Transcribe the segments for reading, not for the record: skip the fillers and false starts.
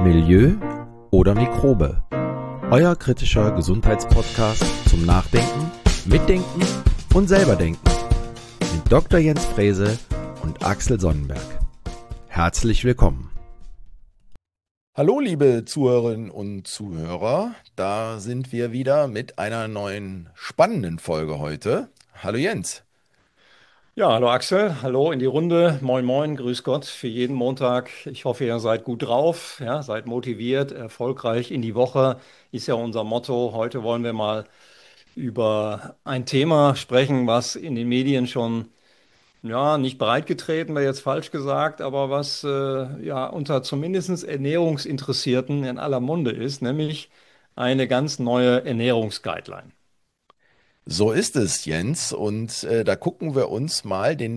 Milieu oder Mikrobe? Euer kritischer Gesundheitspodcast zum Nachdenken, Mitdenken und selberdenken mit Dr. Jens Frese und Axel Sonnenberg. Herzlich willkommen. Hallo liebe Zuhörerinnen und Zuhörer, da sind wir wieder mit einer neuen spannenden Folge heute. Hallo Jens. Ja, hallo Axel, hallo in die Runde. Moin, moin, grüß Gott für jeden Montag. Ich hoffe, ihr seid gut drauf, ja, seid motiviert, erfolgreich in die Woche, ist ja unser Motto. Heute wollen wir mal über ein Thema sprechen, was in den Medien schon, ja, nicht breitgetreten, wäre jetzt falsch gesagt, aber was ja unter zumindest Ernährungsinteressierten in aller Munde ist, nämlich eine ganz neue Ernährungsguideline. So ist es, Jens, und da gucken wir uns mal den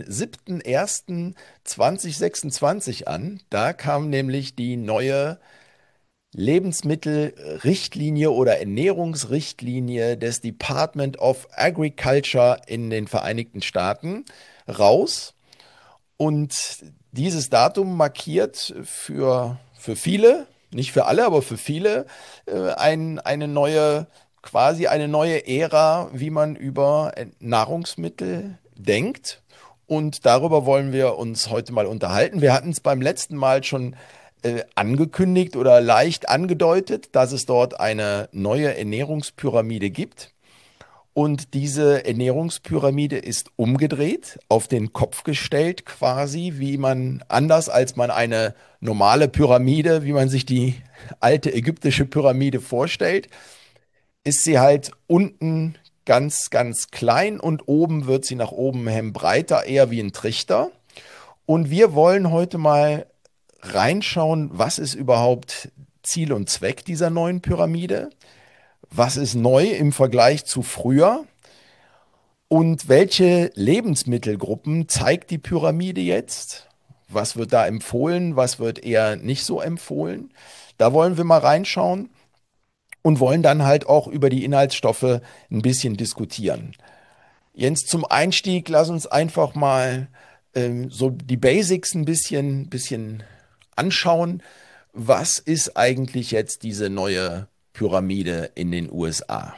7.1.2026 an. Da kam nämlich die neue Lebensmittelrichtlinie oder Ernährungsrichtlinie des Department of Agriculture in den Vereinigten Staaten raus. Und dieses Datum markiert für viele, nicht für alle, aber für viele, eine neue, quasi eine neue Ära, wie man über Nahrungsmittel denkt. Und darüber wollen wir uns heute mal unterhalten. Wir hatten es beim letzten Mal schon angekündigt oder leicht angedeutet, dass es dort eine neue Ernährungspyramide gibt. Und diese Ernährungspyramide ist umgedreht, auf den Kopf gestellt quasi, wie man anders als man eine normale Pyramide, wie man sich die alte ägyptische Pyramide vorstellt, ist sie halt unten ganz, ganz klein und oben wird sie nach oben hin breiter, eher wie ein Trichter. Und wir wollen heute mal reinschauen, was ist überhaupt Ziel und Zweck dieser neuen Pyramide? Was ist neu im Vergleich zu früher? Und welche Lebensmittelgruppen zeigt die Pyramide jetzt? Was wird da empfohlen? Was wird eher nicht so empfohlen? Da wollen wir mal reinschauen und wollen dann halt auch über die Inhaltsstoffe ein bisschen diskutieren. Jens, zum Einstieg, lass uns einfach mal so die Basics ein bisschen anschauen. Was ist eigentlich jetzt diese neue Pyramide in den USA?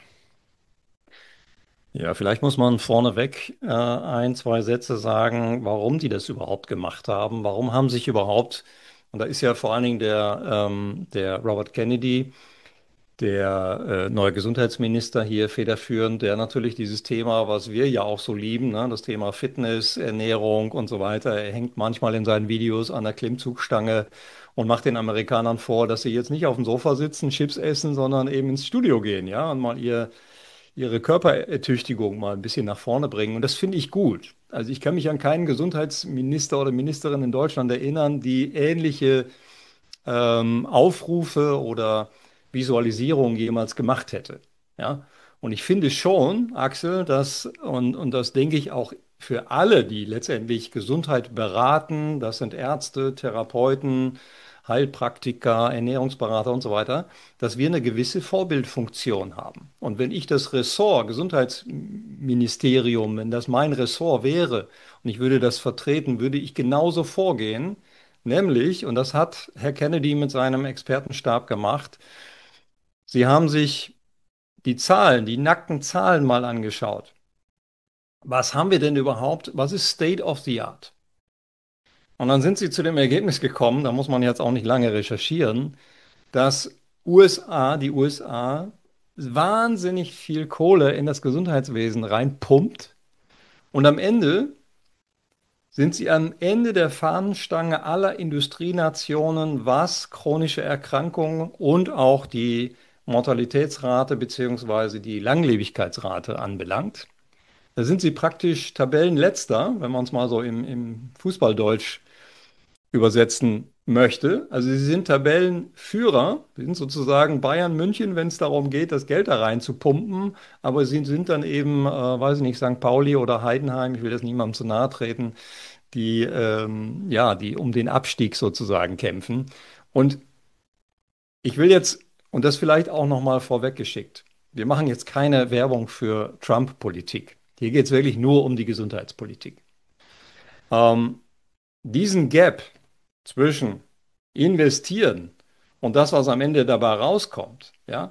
Ja, vielleicht muss man vorneweg ein, zwei Sätze sagen, warum die das überhaupt gemacht haben. Warum haben sich überhaupt, und da ist ja vor allen Dingen der Robert Kennedy, der neue Gesundheitsminister hier federführend, der natürlich dieses Thema, was wir ja auch so lieben, ne, das Thema Fitness, Ernährung und so weiter, er hängt manchmal in seinen Videos an der Klimmzugstange und macht den Amerikanern vor, dass sie jetzt nicht auf dem Sofa sitzen, Chips essen, sondern eben ins Studio gehen, ja, und mal ihre Körperertüchtigung mal ein bisschen nach vorne bringen. Und das finde ich gut. Also ich kann mich an keinen Gesundheitsminister oder Ministerin in Deutschland erinnern, die ähnliche Aufrufe oder Visualisierungen jemals gemacht hätte. Ja? Und ich finde schon, Axel, und das denke ich auch für alle, die letztendlich Gesundheit beraten, das sind Ärzte, Therapeuten, Heilpraktiker, Ernährungsberater und so weiter, dass wir eine gewisse Vorbildfunktion haben. Und wenn ich das Ressort Gesundheitsministerium, wenn das mein Ressort wäre und ich würde das vertreten, würde ich genauso vorgehen, nämlich, und das hat Herr Kennedy mit seinem Expertenstab gemacht, sie haben sich die Zahlen, die nackten Zahlen mal angeschaut. Was haben wir denn überhaupt? Was ist State of the Art? Und dann sind sie zu dem Ergebnis gekommen, da muss man jetzt auch nicht lange recherchieren, dass die USA wahnsinnig viel Kohle in das Gesundheitswesen reinpumpt und am Ende sind sie am Ende der Fahnenstange aller Industrienationen, was chronische Erkrankungen und auch die Mortalitätsrate bzw. die Langlebigkeitsrate anbelangt. Da sind sie praktisch Tabellenletzter, wenn man es mal so im Fußballdeutsch übersetzen möchte. Also sie sind Tabellenführer, sie sind sozusagen Bayern München, wenn es darum geht, das Geld da rein zu pumpen, aber sie sind dann eben, weiß ich nicht, St. Pauli oder Heidenheim, ich will das niemandem zu nahe treten, die um den Abstieg sozusagen kämpfen. Und ich will jetzt, und das vielleicht auch nochmal vorweggeschickt, wir machen jetzt keine Werbung für Trump-Politik. Hier geht es wirklich nur um die Gesundheitspolitik. Ähm, diesen Gap zwischen investieren und das, was am Ende dabei rauskommt, ja,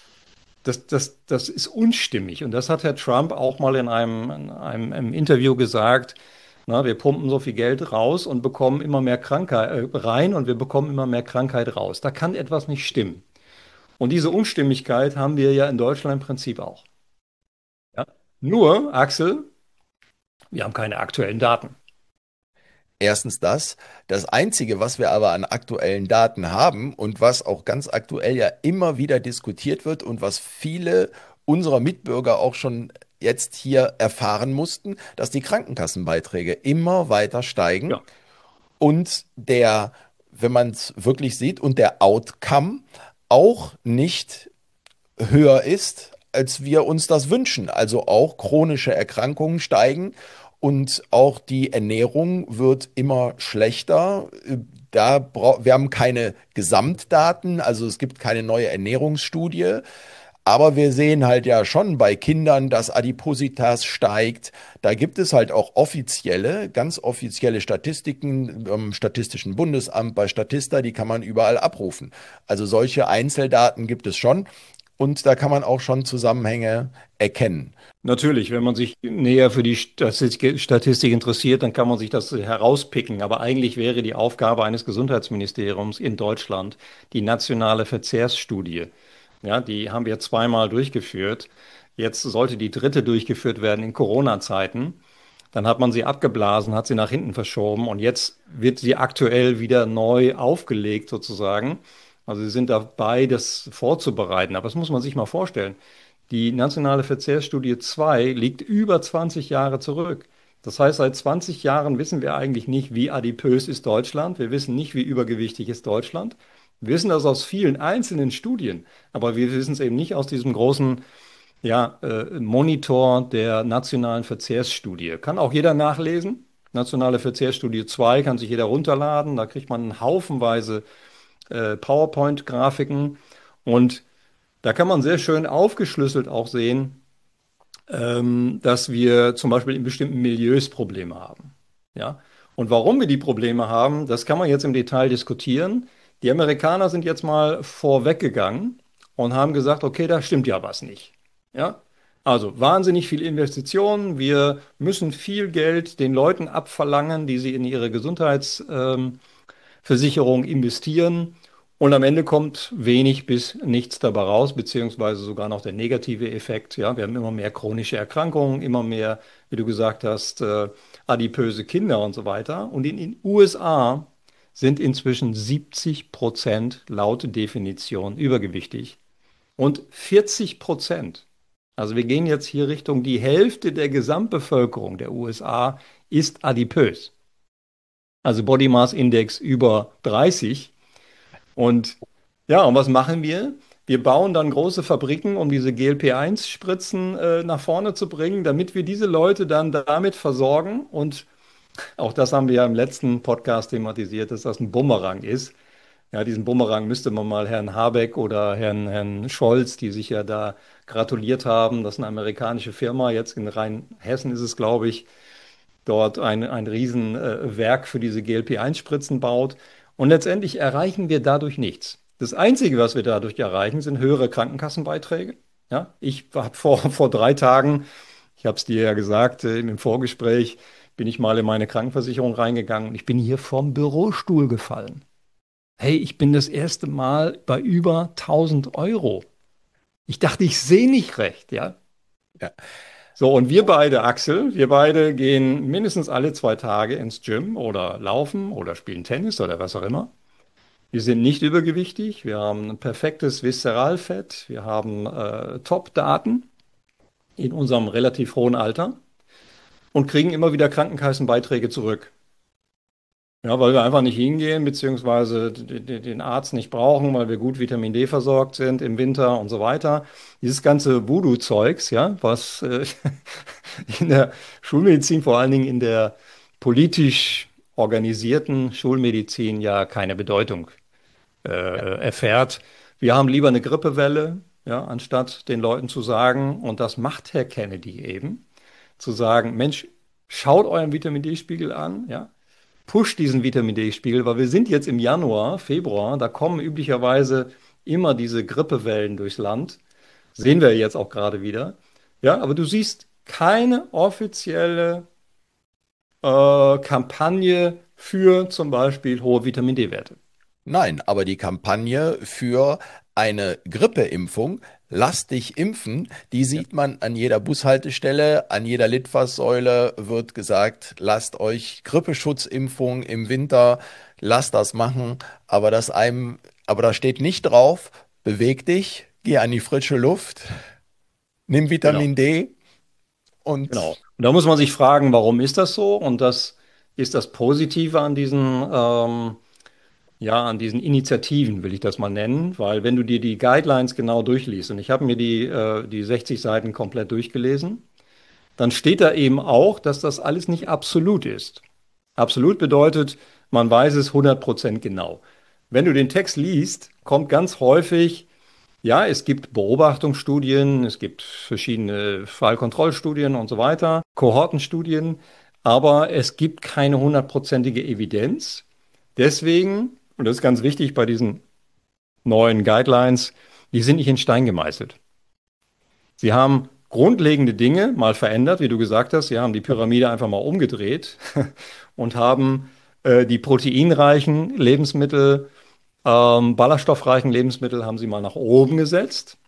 das ist unstimmig. Und das hat Herr Trump auch mal in einem Interview gesagt. Na, wir pumpen so viel Geld raus und bekommen immer mehr Krankheit rein und wir bekommen immer mehr Krankheit raus. Da kann etwas nicht stimmen. Und diese Unstimmigkeit haben wir ja in Deutschland im Prinzip auch. Ja? Nur, Axel, wir haben keine aktuellen Daten. Erstens das. Das Einzige, was wir aber an aktuellen Daten haben und was auch ganz aktuell ja immer wieder diskutiert wird und was viele unserer Mitbürger auch schon jetzt hier erfahren mussten, dass die Krankenkassenbeiträge immer weiter steigen Ja, und wenn man es wirklich sieht, und der Outcome auch nicht höher ist, als wir uns das wünschen. Also auch chronische Erkrankungen steigen und auch die Ernährung wird immer schlechter. Wir haben keine Gesamtdaten, also es gibt keine neue Ernährungsstudie. Aber wir sehen halt ja schon bei Kindern, dass Adipositas steigt. Da gibt es halt auch offizielle, ganz offizielle Statistiken im Statistischen Bundesamt, bei Statista, die kann man überall abrufen. Also solche Einzeldaten gibt es schon und da kann man auch schon Zusammenhänge erkennen. natürlich, wenn man sich näher für die Statistik interessiert, dann kann man sich das herauspicken. Aber eigentlich wäre die Aufgabe eines Gesundheitsministeriums in Deutschland die nationale Verzehrsstudie. Ja, die haben wir zweimal durchgeführt. Jetzt sollte die dritte durchgeführt werden in Corona-Zeiten. Dann hat man sie abgeblasen, hat sie nach hinten verschoben und jetzt wird sie aktuell wieder neu aufgelegt sozusagen. Also sie sind dabei, das vorzubereiten. Aber das muss man sich mal vorstellen. Die nationale Verzehrsstudie 2 liegt über 20 Jahre zurück. Das heißt, seit 20 Jahren wissen wir eigentlich nicht, wie adipös ist Deutschland. Wir wissen nicht, wie übergewichtig ist Deutschland. Wir wissen das aus vielen einzelnen Studien, aber wir wissen es eben nicht aus diesem großen Monitor der nationalen Verzehrsstudie. Kann auch jeder nachlesen. Nationale Verzehrsstudie 2 kann sich jeder runterladen. Da kriegt man haufenweise PowerPoint-Grafiken und da kann man sehr schön aufgeschlüsselt auch sehen, dass wir zum Beispiel in bestimmten Milieus Probleme haben. Ja? Und warum wir die Probleme haben, das kann man jetzt im Detail diskutieren. Die Amerikaner sind jetzt mal vorweggegangen und haben gesagt, okay, da stimmt ja was nicht. Ja? Also wahnsinnig viel Investitionen. Wir müssen viel Geld den Leuten abverlangen, die sie in ihre Gesundheitsversicherung investieren. Und am Ende kommt wenig bis nichts dabei raus, beziehungsweise sogar noch der negative Effekt. Ja, wir haben immer mehr chronische Erkrankungen, immer mehr, wie du gesagt hast, adipöse Kinder und so weiter. Und in den USA sind inzwischen 70% laut Definition übergewichtig und 40%. Also wir gehen jetzt hier Richtung die Hälfte der Gesamtbevölkerung der USA ist adipös. Also Body Mass Index über 30. Und ja, und was machen wir? Wir bauen dann große Fabriken, um diese GLP-1-Spritzen nach vorne zu bringen, damit wir diese Leute dann damit versorgen. Und auch das haben wir ja im letzten Podcast thematisiert, dass das ein Bumerang ist. Ja, diesen Bumerang müsste man mal Herrn Habeck oder Herrn Scholz, die sich ja da gratuliert haben, dass eine amerikanische Firma, jetzt in Rheinhessen ist es, glaube ich, dort ein Riesenwerk für diese GLP-1-Spritzen baut. Und letztendlich erreichen wir dadurch nichts. Das Einzige, was wir dadurch erreichen, sind höhere Krankenkassenbeiträge. Ja, ich habe vor 3 Tagen, ich habe es dir ja gesagt, im Vorgespräch, bin ich mal in meine Krankenversicherung reingegangen und ich bin hier vom Bürostuhl gefallen. Hey, ich bin das erste Mal bei über 1.000 Euro. Ich dachte, ich sehe nicht recht, ja. Ja. So, und wir beide, Axel, wir beide gehen mindestens alle 2 Tage ins Gym oder laufen oder spielen Tennis oder was auch immer. Wir sind nicht übergewichtig, wir haben ein perfektes Viszeralfett, wir haben Top-Daten in unserem relativ hohen Alter und kriegen immer wieder Krankenkassenbeiträge zurück. Ja, weil wir einfach nicht hingehen, beziehungsweise den Arzt nicht brauchen, weil wir gut Vitamin D versorgt sind im Winter und so weiter. Dieses ganze Voodoo-Zeugs, ja, was in der Schulmedizin, vor allen Dingen in der politisch organisierten Schulmedizin, ja keine Bedeutung erfährt. Wir haben lieber eine Grippewelle, ja, anstatt den Leuten zu sagen, und das macht Herr Kennedy eben, zu sagen, Mensch, schaut euren Vitamin D-Spiegel an, ja. pusht diesen Vitamin D-Spiegel, weil wir sind jetzt im Januar, Februar, da kommen üblicherweise immer diese Grippewellen durchs Land. Sehen wir jetzt auch gerade wieder. Ja, aber du siehst keine offizielle Kampagne für zum Beispiel hohe Vitamin D-Werte. Nein, aber die Kampagne für eine Grippeimpfung, lass dich impfen, die Ja, sieht man an jeder Bushaltestelle, an jeder Litfaßsäule wird gesagt, lasst euch Grippeschutzimpfung im Winter, lasst das machen, aber da steht nicht drauf, beweg dich, geh an die frische Luft, nimm genau. Vitamin D Genau. und Und da muss man sich fragen, warum ist das so? Und das ist das Positive an an diesen Initiativen, will ich das mal nennen, weil wenn du dir die Guidelines genau durchliest, und ich habe mir die 60 Seiten komplett durchgelesen, dann steht da eben auch, dass das alles nicht absolut ist. Absolut bedeutet, man weiß es 100% genau. Wenn du den Text liest, kommt ganz häufig, ja, es gibt Beobachtungsstudien, es gibt verschiedene Fallkontrollstudien und so weiter, Kohortenstudien, aber es gibt keine 100%ige Evidenz. Deswegen, und das ist ganz wichtig bei diesen neuen Guidelines, die sind nicht in Stein gemeißelt. Sie haben grundlegende Dinge mal verändert, wie du gesagt hast. Sie haben die Pyramide einfach mal umgedreht und haben die proteinreichen Lebensmittel, ballaststoffreichen Lebensmittel haben sie mal nach oben gesetzt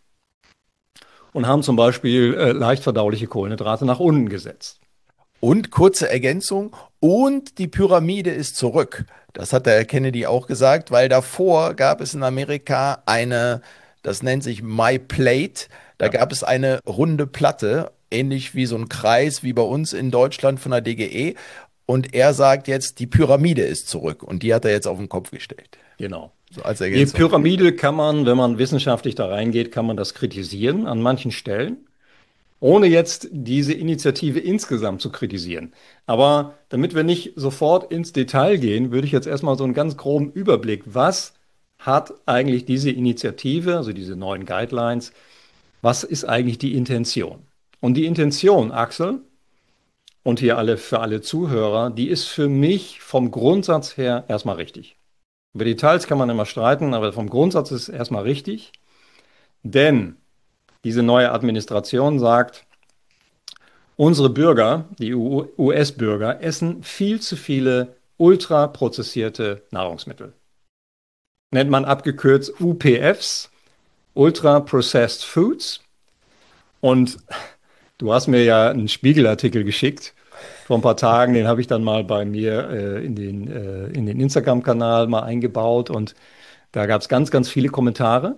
und haben zum Beispiel leicht verdauliche Kohlenhydrate nach unten gesetzt. Und kurze Ergänzung, und die Pyramide ist zurück. Das hat der Herr Kennedy auch gesagt, weil davor gab es in Amerika das nennt sich My Plate, da Ja, gab es eine runde Platte, ähnlich wie so ein Kreis wie bei uns in Deutschland von der DGE. Und er sagt jetzt, die Pyramide ist zurück und die hat er jetzt auf den Kopf gestellt. genau. So als Die Ergänzung. Pyramide kann man, wenn man wissenschaftlich da reingeht, kann man das kritisieren an manchen Stellen, ohne jetzt diese Initiative insgesamt zu kritisieren. Aber damit wir nicht sofort ins Detail gehen, würde ich jetzt erstmal so einen ganz groben Überblick, was hat eigentlich diese Initiative, also diese neuen Guidelines, was ist eigentlich die Intention? Und die Intention, Axel, und hier für alle Zuhörer, die ist für mich vom Grundsatz her erstmal richtig. Über Details kann man immer streiten, aber vom Grundsatz ist es erstmal richtig, denn diese neue Administration sagt, unsere Bürger, die US-Bürger, essen viel zu viele ultraprozessierte Nahrungsmittel. Nennt man abgekürzt UPFs, Ultra Processed Foods. Und du hast mir ja einen Spiegelartikel geschickt vor ein paar Tagen, den habe ich dann mal bei mir in den Instagram-Kanal mal eingebaut und da gab es ganz, ganz viele Kommentare,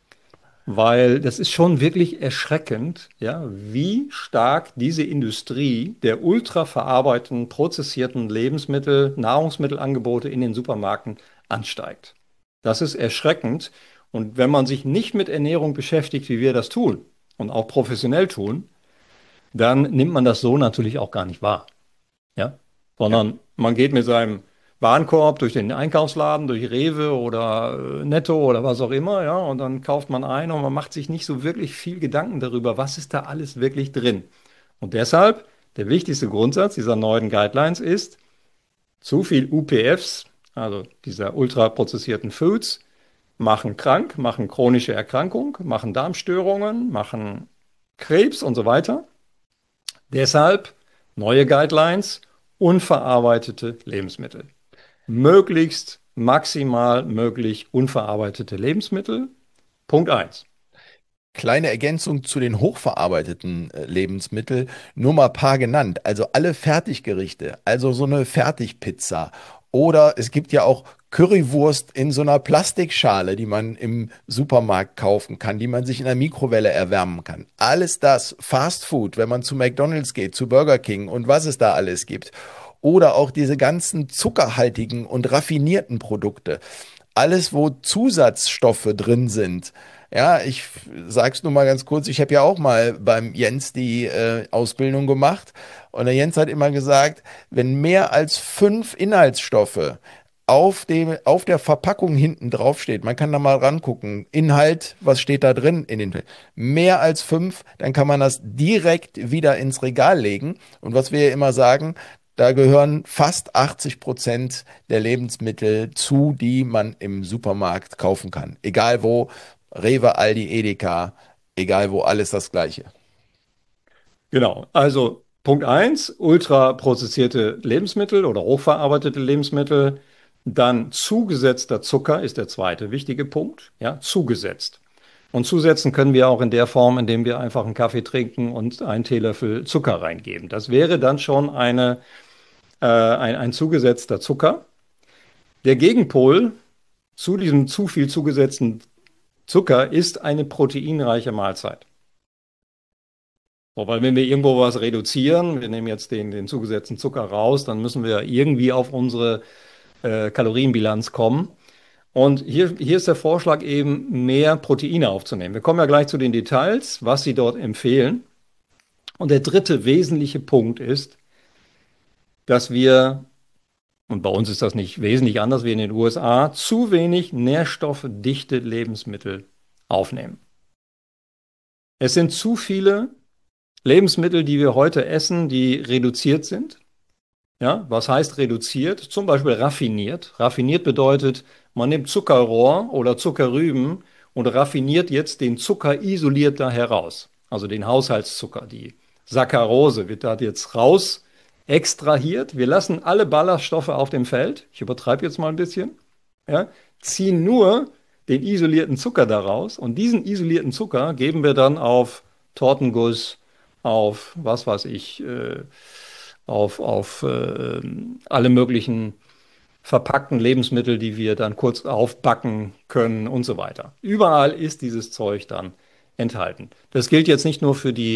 weil das ist schon wirklich erschreckend, ja, wie stark diese Industrie der ultraverarbeiteten, prozessierten Lebensmittel, Nahrungsmittelangebote in den Supermärkten ansteigt. Das ist erschreckend. Und wenn man sich nicht mit Ernährung beschäftigt, wie wir das tun und auch professionell tun, dann nimmt man das so natürlich auch gar nicht wahr. Ja? Ja. Sondern man geht mit seinem Warenkorb durch den Einkaufsladen, durch Rewe oder Netto oder was auch immer, ja, und dann kauft man ein und man macht sich nicht so wirklich viel Gedanken darüber, was ist da alles wirklich drin. Und deshalb, der wichtigste Grundsatz dieser neuen Guidelines ist, zu viel UPFs, also dieser ultraprozessierten Foods, machen krank, machen chronische Erkrankung, machen Darmstörungen, machen Krebs und so weiter. Deshalb neue Guidelines, unverarbeitete Lebensmittel. Möglichst maximal möglich unverarbeitete Lebensmittel. Punkt eins. Kleine Ergänzung zu den hochverarbeiteten Lebensmitteln, nur mal ein paar genannt. Also alle Fertiggerichte, also so eine Fertigpizza oder es gibt ja auch Currywurst in so einer Plastikschale, die man im Supermarkt kaufen kann, die man sich in der Mikrowelle erwärmen kann. Alles das, Fast Food, wenn man zu McDonald's geht, zu Burger King und was es da alles gibt. Oder auch diese ganzen zuckerhaltigen und raffinierten Produkte. Alles, wo Zusatzstoffe drin sind. Ja, ich sag's nur mal ganz kurz, ich habe ja auch mal beim Jens die Ausbildung gemacht und der Jens hat immer gesagt, wenn mehr als 5 Inhaltsstoffe auf der Verpackung hinten drauf steht, man kann da mal rangucken, Inhalt, was steht da drin in den, mehr als 5, dann kann man das direkt wieder ins Regal legen und was wir ja immer sagen, Da gehören fast 80% der Lebensmittel zu, die man im Supermarkt kaufen kann. Egal wo, Rewe, Aldi, Edeka, egal wo, alles das Gleiche. Genau, also Punkt eins: ultraprozessierte Lebensmittel oder hochverarbeitete Lebensmittel. Dann zugesetzter Zucker ist der zweite wichtige Punkt. Ja, zugesetzt. Und zusetzen können wir auch in der Form, indem wir einfach einen Kaffee trinken und einen Teelöffel Zucker reingeben. Das wäre dann schon ein zugesetzter Zucker. Der Gegenpol zu diesem zu viel zugesetzten Zucker ist eine proteinreiche Mahlzeit. So, weil wenn wir irgendwo was reduzieren, wir nehmen jetzt den zugesetzten Zucker raus, dann müssen wir irgendwie auf unsere Kalorienbilanz kommen. Und hier ist der Vorschlag eben, mehr Proteine aufzunehmen. Wir kommen ja gleich zu den Details, was Sie dort empfehlen. Und der dritte wesentliche Punkt ist, dass wir, und bei uns ist das nicht wesentlich anders wie in den USA, zu wenig nährstoffdichte Lebensmittel aufnehmen. Es sind zu viele Lebensmittel, die wir heute essen, die reduziert sind. Ja, was heißt reduziert? Zum Beispiel raffiniert. Raffiniert bedeutet, man nimmt Zuckerrohr oder Zuckerrüben und raffiniert jetzt den Zucker isoliert da heraus. Also den Haushaltszucker, die Saccharose wird da jetzt raus extrahiert. Wir lassen alle Ballaststoffe auf dem Feld. Ich übertreibe jetzt mal ein bisschen. Ja, ziehen nur den isolierten Zucker daraus und diesen isolierten Zucker geben wir dann auf Tortenguss, auf was weiß ich, auf alle möglichen verpackten Lebensmittel, die wir dann kurz aufbacken können und so weiter. Überall ist dieses Zeug dann enthalten. Das gilt jetzt nicht nur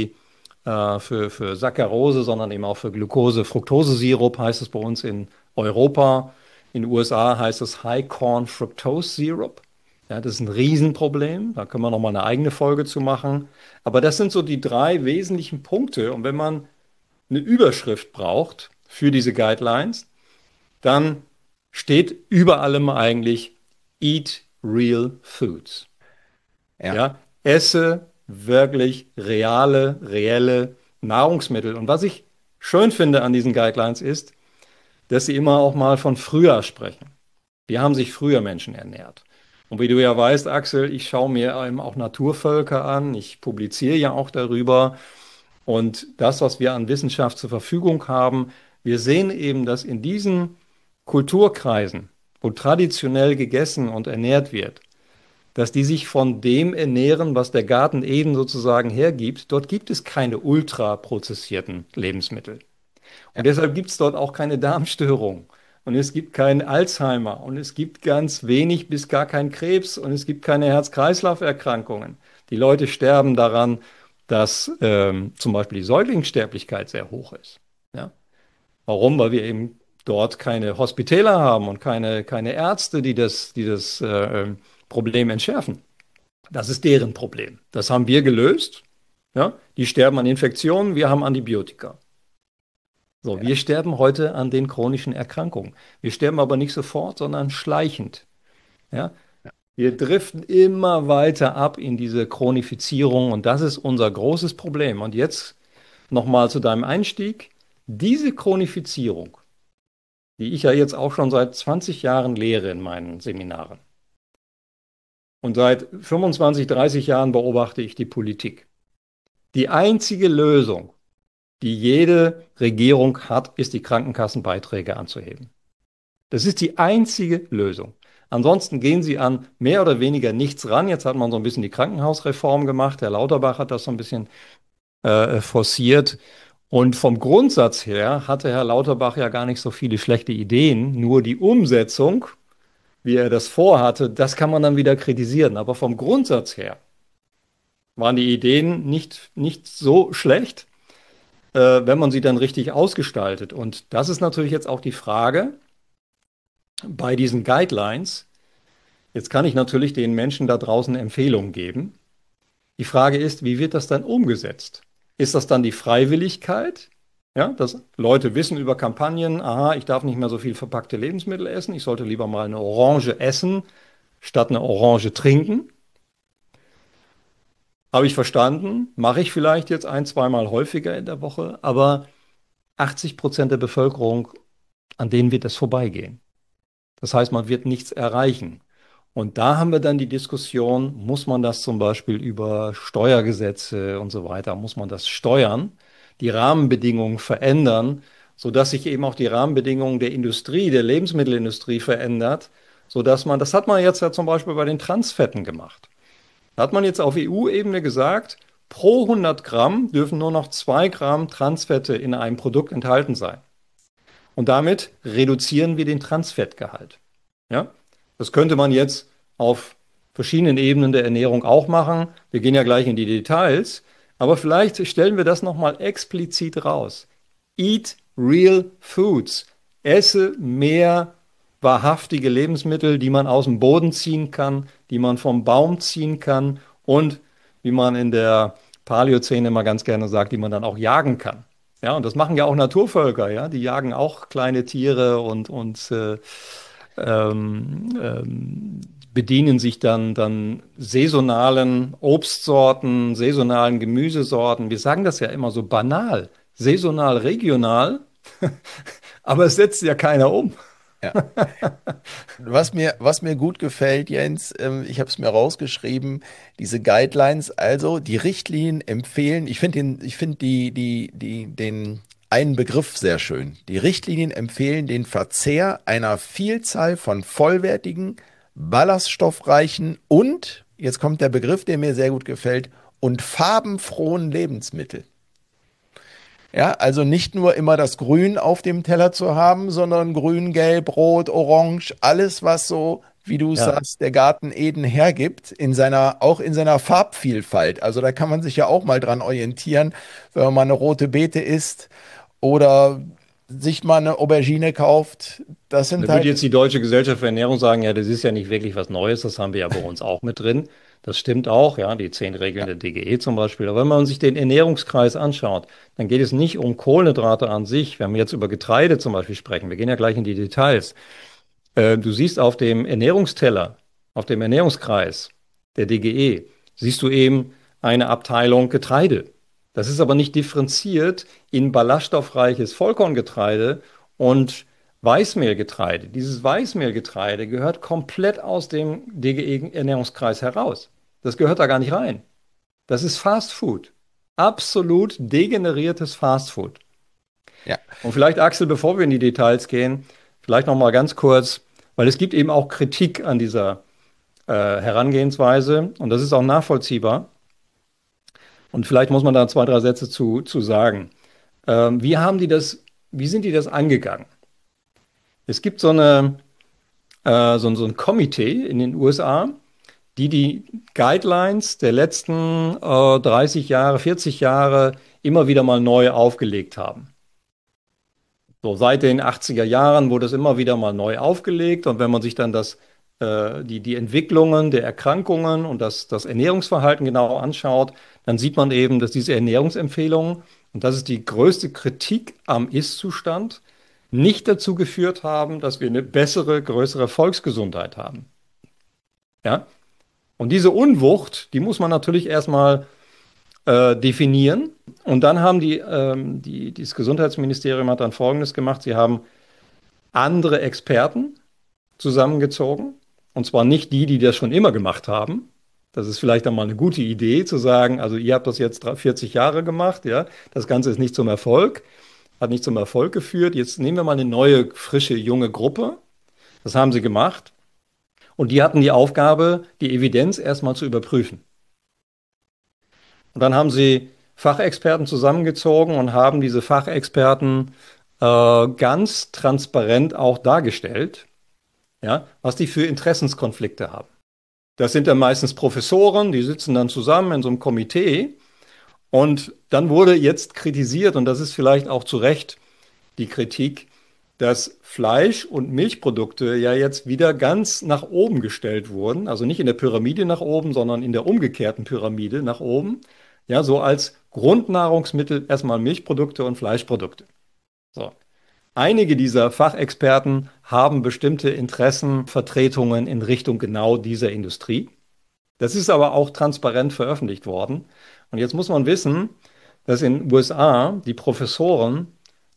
für Saccharose, sondern eben auch für Glucose. Fructose-Sirup heißt es bei uns in Europa. In den USA heißt es High Corn Fructose Syrup. Ja, das ist ein Riesenproblem. Da können wir nochmal eine eigene Folge zu machen. Aber das sind so die drei wesentlichen Punkte. Und wenn man eine Überschrift braucht für diese Guidelines, dann steht über allem eigentlich Eat Real Foods. Ja, Ja, esse wirklich reelle Nahrungsmittel. Und was ich schön finde an diesen Guidelines ist, dass sie immer auch mal von früher sprechen. Wie haben sich früher Menschen ernährt? Und wie du ja weißt, Axel, ich schaue mir eben auch Naturvölker an. Ich publiziere ja auch darüber. Und das, was wir an Wissenschaft zur Verfügung haben, wir sehen eben, dass in diesen Kulturkreisen, wo traditionell gegessen und ernährt wird, dass die sich von dem ernähren, was der Garten Eden sozusagen hergibt. Dort gibt es keine ultraprozessierten Lebensmittel. ja, Und deshalb gibt es dort auch keine Darmstörung. Und es gibt keinen Alzheimer. Und es gibt ganz wenig bis gar keinen Krebs. Und es gibt keine Herz-Kreislauf-Erkrankungen. Die Leute sterben daran, dass zum Beispiel die Säuglingssterblichkeit sehr hoch ist. Ja? Warum? Weil wir eben dort keine Hospitäler haben und keine Ärzte, die das Problem entschärfen. Das ist deren Problem. Das haben wir gelöst. Ja? Die sterben an Infektionen, wir haben Antibiotika. So, ja, wir sterben heute an den chronischen Erkrankungen. Wir sterben aber nicht sofort, sondern schleichend. Ja? Wir driften immer weiter ab in diese Chronifizierung und das ist unser großes Problem. Und jetzt nochmal zu deinem Einstieg. Diese Chronifizierung, die ich ja jetzt auch schon seit 20 Jahren lehre in meinen Seminaren und seit 25, 30 Jahren beobachte ich die Politik. Die einzige Lösung, die jede Regierung hat, ist die Krankenkassenbeiträge anzuheben. Das ist die einzige Lösung. Ansonsten gehen sie an mehr oder weniger nichts ran. Jetzt hat man so ein bisschen die Krankenhausreform gemacht. Herr Lauterbach hat das so ein bisschen forciert. Und vom Grundsatz her hatte Herr Lauterbach ja gar nicht so viele schlechte Ideen. Nur die Umsetzung, wie er das vorhatte, das kann man dann wieder kritisieren. Aber vom Grundsatz her waren die Ideen nicht so schlecht, wenn man sie dann richtig ausgestaltet. Und das ist natürlich jetzt auch die Frage bei diesen Guidelines. Jetzt kann ich natürlich den Menschen da draußen Empfehlungen geben. Die Frage ist, wie wird das dann umgesetzt? Ist das dann die Freiwilligkeit? Ja, dass Leute wissen über Kampagnen, aha, ich darf nicht mehr so viel verpackte Lebensmittel essen, ich sollte lieber mal eine Orange essen, statt eine Orange trinken. Habe ich verstanden, mache ich vielleicht jetzt ein, zweimal häufiger in der Woche, aber 80% der Bevölkerung, an denen wird es vorbeigehen. Das heißt, man wird nichts erreichen. Und da haben wir dann die Diskussion, muss man das zum Beispiel über Steuergesetze und so weiter, muss man das steuern, die Rahmenbedingungen verändern, sodass sich eben auch die Rahmenbedingungen der Industrie, der Lebensmittelindustrie verändert, sodass man, das hat man jetzt ja zum Beispiel bei den Transfetten gemacht. Da hat man jetzt auf EU-Ebene gesagt, pro 100 Gramm dürfen nur noch 2 Gramm Transfette in einem Produkt enthalten sein. Und damit reduzieren wir den Transfettgehalt. Ja? Das könnte man jetzt auf verschiedenen Ebenen der Ernährung auch machen. Wir gehen ja gleich in die Details, aber vielleicht stellen wir das nochmal explizit raus. Eat real foods. Esse mehr wahrhaftige Lebensmittel, die man aus dem Boden ziehen kann, die man vom Baum ziehen kann und, wie man in der Paläozäne immer ganz gerne sagt, die man dann auch jagen kann. Ja, und das machen ja auch Naturvölker, ja, die jagen auch kleine Tiere und bedienen sich dann saisonalen Obstsorten, saisonalen Gemüsesorten. Wir sagen das ja immer so banal, saisonal, regional, aber es setzt ja keiner um. Ja. Was mir gut gefällt, Jens, ich habe es mir rausgeschrieben, diese Guidelines, also die Richtlinien empfehlen, ich finde den einen Begriff sehr schön. Die Richtlinien empfehlen den Verzehr einer Vielzahl von vollwertigen, ballaststoffreichen und, jetzt kommt der Begriff, der mir sehr gut gefällt, und farbenfrohen Lebensmitteln. Ja, also nicht nur immer das Grün auf dem Teller zu haben, sondern Grün, Gelb, Rot, Orange, alles, was so, wie du Ja, sagst, der Garten Eden hergibt, auch in seiner Farbvielfalt. Also da kann man sich ja auch mal dran orientieren, wenn man mal eine rote Beete isst oder sich mal eine Aubergine kauft. Das sind da würde halt, jetzt die Deutsche Gesellschaft für Ernährung sagen, ja, das ist ja nicht wirklich was Neues, das haben wir ja bei uns auch mit drin. Das stimmt auch, ja, die 10 Regeln ja, der DGE zum Beispiel. Aber wenn man sich den Ernährungskreis anschaut, dann geht es nicht um Kohlenhydrate an sich. Wenn wir jetzt über Getreide zum Beispiel sprechen, wir gehen ja gleich in die Details. Du siehst auf dem Ernährungsteller, auf dem Ernährungskreis der DGE, siehst du eben eine Abteilung Getreide. Das ist aber nicht differenziert in ballaststoffreiches Vollkorngetreide und Weißmehlgetreide. Dieses Weißmehlgetreide gehört komplett aus dem DGE-Ernährungskreis heraus. Das gehört da gar nicht rein. Das ist Fast Food. Absolut degeneriertes Fast Food. ja, Und vielleicht, Axel, bevor wir in die Details gehen, vielleicht noch mal ganz kurz, weil es gibt eben auch Kritik an dieser Herangehensweise und das ist auch nachvollziehbar. Und vielleicht muss man da 2, 3 Sätze zu sagen. Wie haben die das, wie sind die das angegangen? Es gibt so ein Komitee in den USA, die die Guidelines der letzten 30 Jahre, 40 Jahre immer wieder mal neu aufgelegt haben. So, seit den 80er Jahren wurde es immer wieder mal neu aufgelegt und wenn man sich dann die Entwicklungen der Erkrankungen und das Ernährungsverhalten genau anschaut, dann sieht man eben, dass diese Ernährungsempfehlungen, und das ist die größte Kritik am Ist-Zustand, nicht dazu geführt haben, dass wir eine bessere, größere Volksgesundheit haben. Ja? Und diese Unwucht, die muss man natürlich erstmal definieren. Und dann haben das Gesundheitsministerium hat dann Folgendes gemacht. Sie haben andere Experten zusammengezogen. Und zwar nicht die, die das schon immer gemacht haben. Das ist vielleicht einmal eine gute Idee zu sagen, also ihr habt das jetzt 40 Jahre gemacht, ja. Das Ganze ist nicht zum Erfolg, hat nicht zum Erfolg geführt. Jetzt nehmen wir mal eine neue, frische, junge Gruppe. Das haben sie gemacht. Und die hatten die Aufgabe, die Evidenz erstmal zu überprüfen. Und dann haben sie Fachexperten zusammengezogen und haben diese Fachexperten ganz transparent auch dargestellt, ja, was die für Interessenskonflikte haben. Das sind dann meistens Professoren, die sitzen dann zusammen in so einem Komitee und dann wurde jetzt kritisiert, und das ist vielleicht auch zu Recht die Kritik, dass Fleisch- und Milchprodukte ja jetzt wieder ganz nach oben gestellt wurden, also nicht in der Pyramide nach oben, sondern in der umgekehrten Pyramide nach oben, ja, so als Grundnahrungsmittel erstmal Milchprodukte und Fleischprodukte. So. Einige dieser Fachexperten haben bestimmte Interessenvertretungen in Richtung genau dieser Industrie. Das ist aber auch transparent veröffentlicht worden. Und jetzt muss man wissen, dass in den USA die Professoren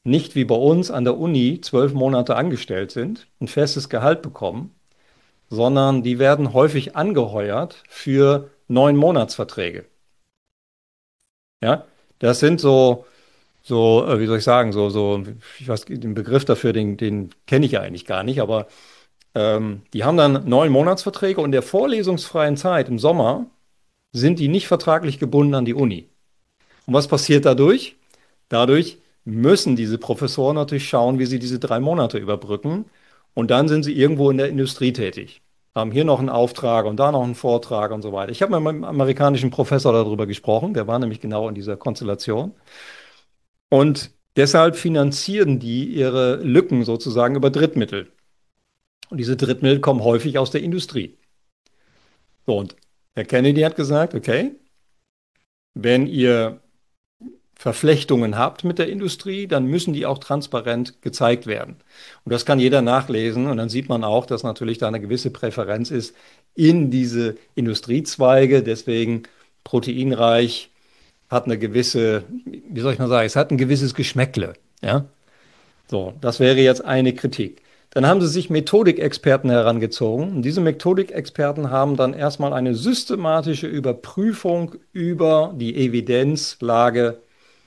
nicht wie bei uns an der Uni 12 Monate angestellt sind, ein festes Gehalt bekommen, sondern die werden häufig angeheuert für 9 Monatsverträge. Ja, das sind wie soll ich sagen, ich weiß, den Begriff dafür, den kenne ich ja eigentlich gar nicht, aber die haben dann 9 Monatsverträge und in der vorlesungsfreien Zeit im Sommer sind die nicht vertraglich gebunden an die Uni. Und was passiert dadurch? Dadurch müssen diese Professoren natürlich schauen, wie sie diese 3 Monate überbrücken. Und dann sind sie irgendwo in der Industrie tätig. Haben hier noch einen Auftrag und da noch einen Vortrag und so weiter. Ich habe mit meinem amerikanischen Professor darüber gesprochen. Der war nämlich genau in dieser Konstellation. Und deshalb finanzieren die ihre Lücken sozusagen über Drittmittel. Und diese Drittmittel kommen häufig aus der Industrie. So, und Herr Kennedy hat gesagt, okay, wenn ihr Verflechtungen habt mit der Industrie, dann müssen die auch transparent gezeigt werden. Und das kann jeder nachlesen und dann sieht man auch, dass natürlich da eine gewisse Präferenz ist in diese Industriezweige. Deswegen proteinreich hat eine gewisse, wie soll ich mal sagen, es hat ein gewisses Geschmäckle. Ja? So, das wäre jetzt eine Kritik. Dann haben sie sich Methodikexperten herangezogen. Und diese Methodikexperten haben dann erstmal eine systematische Überprüfung über die Evidenzlage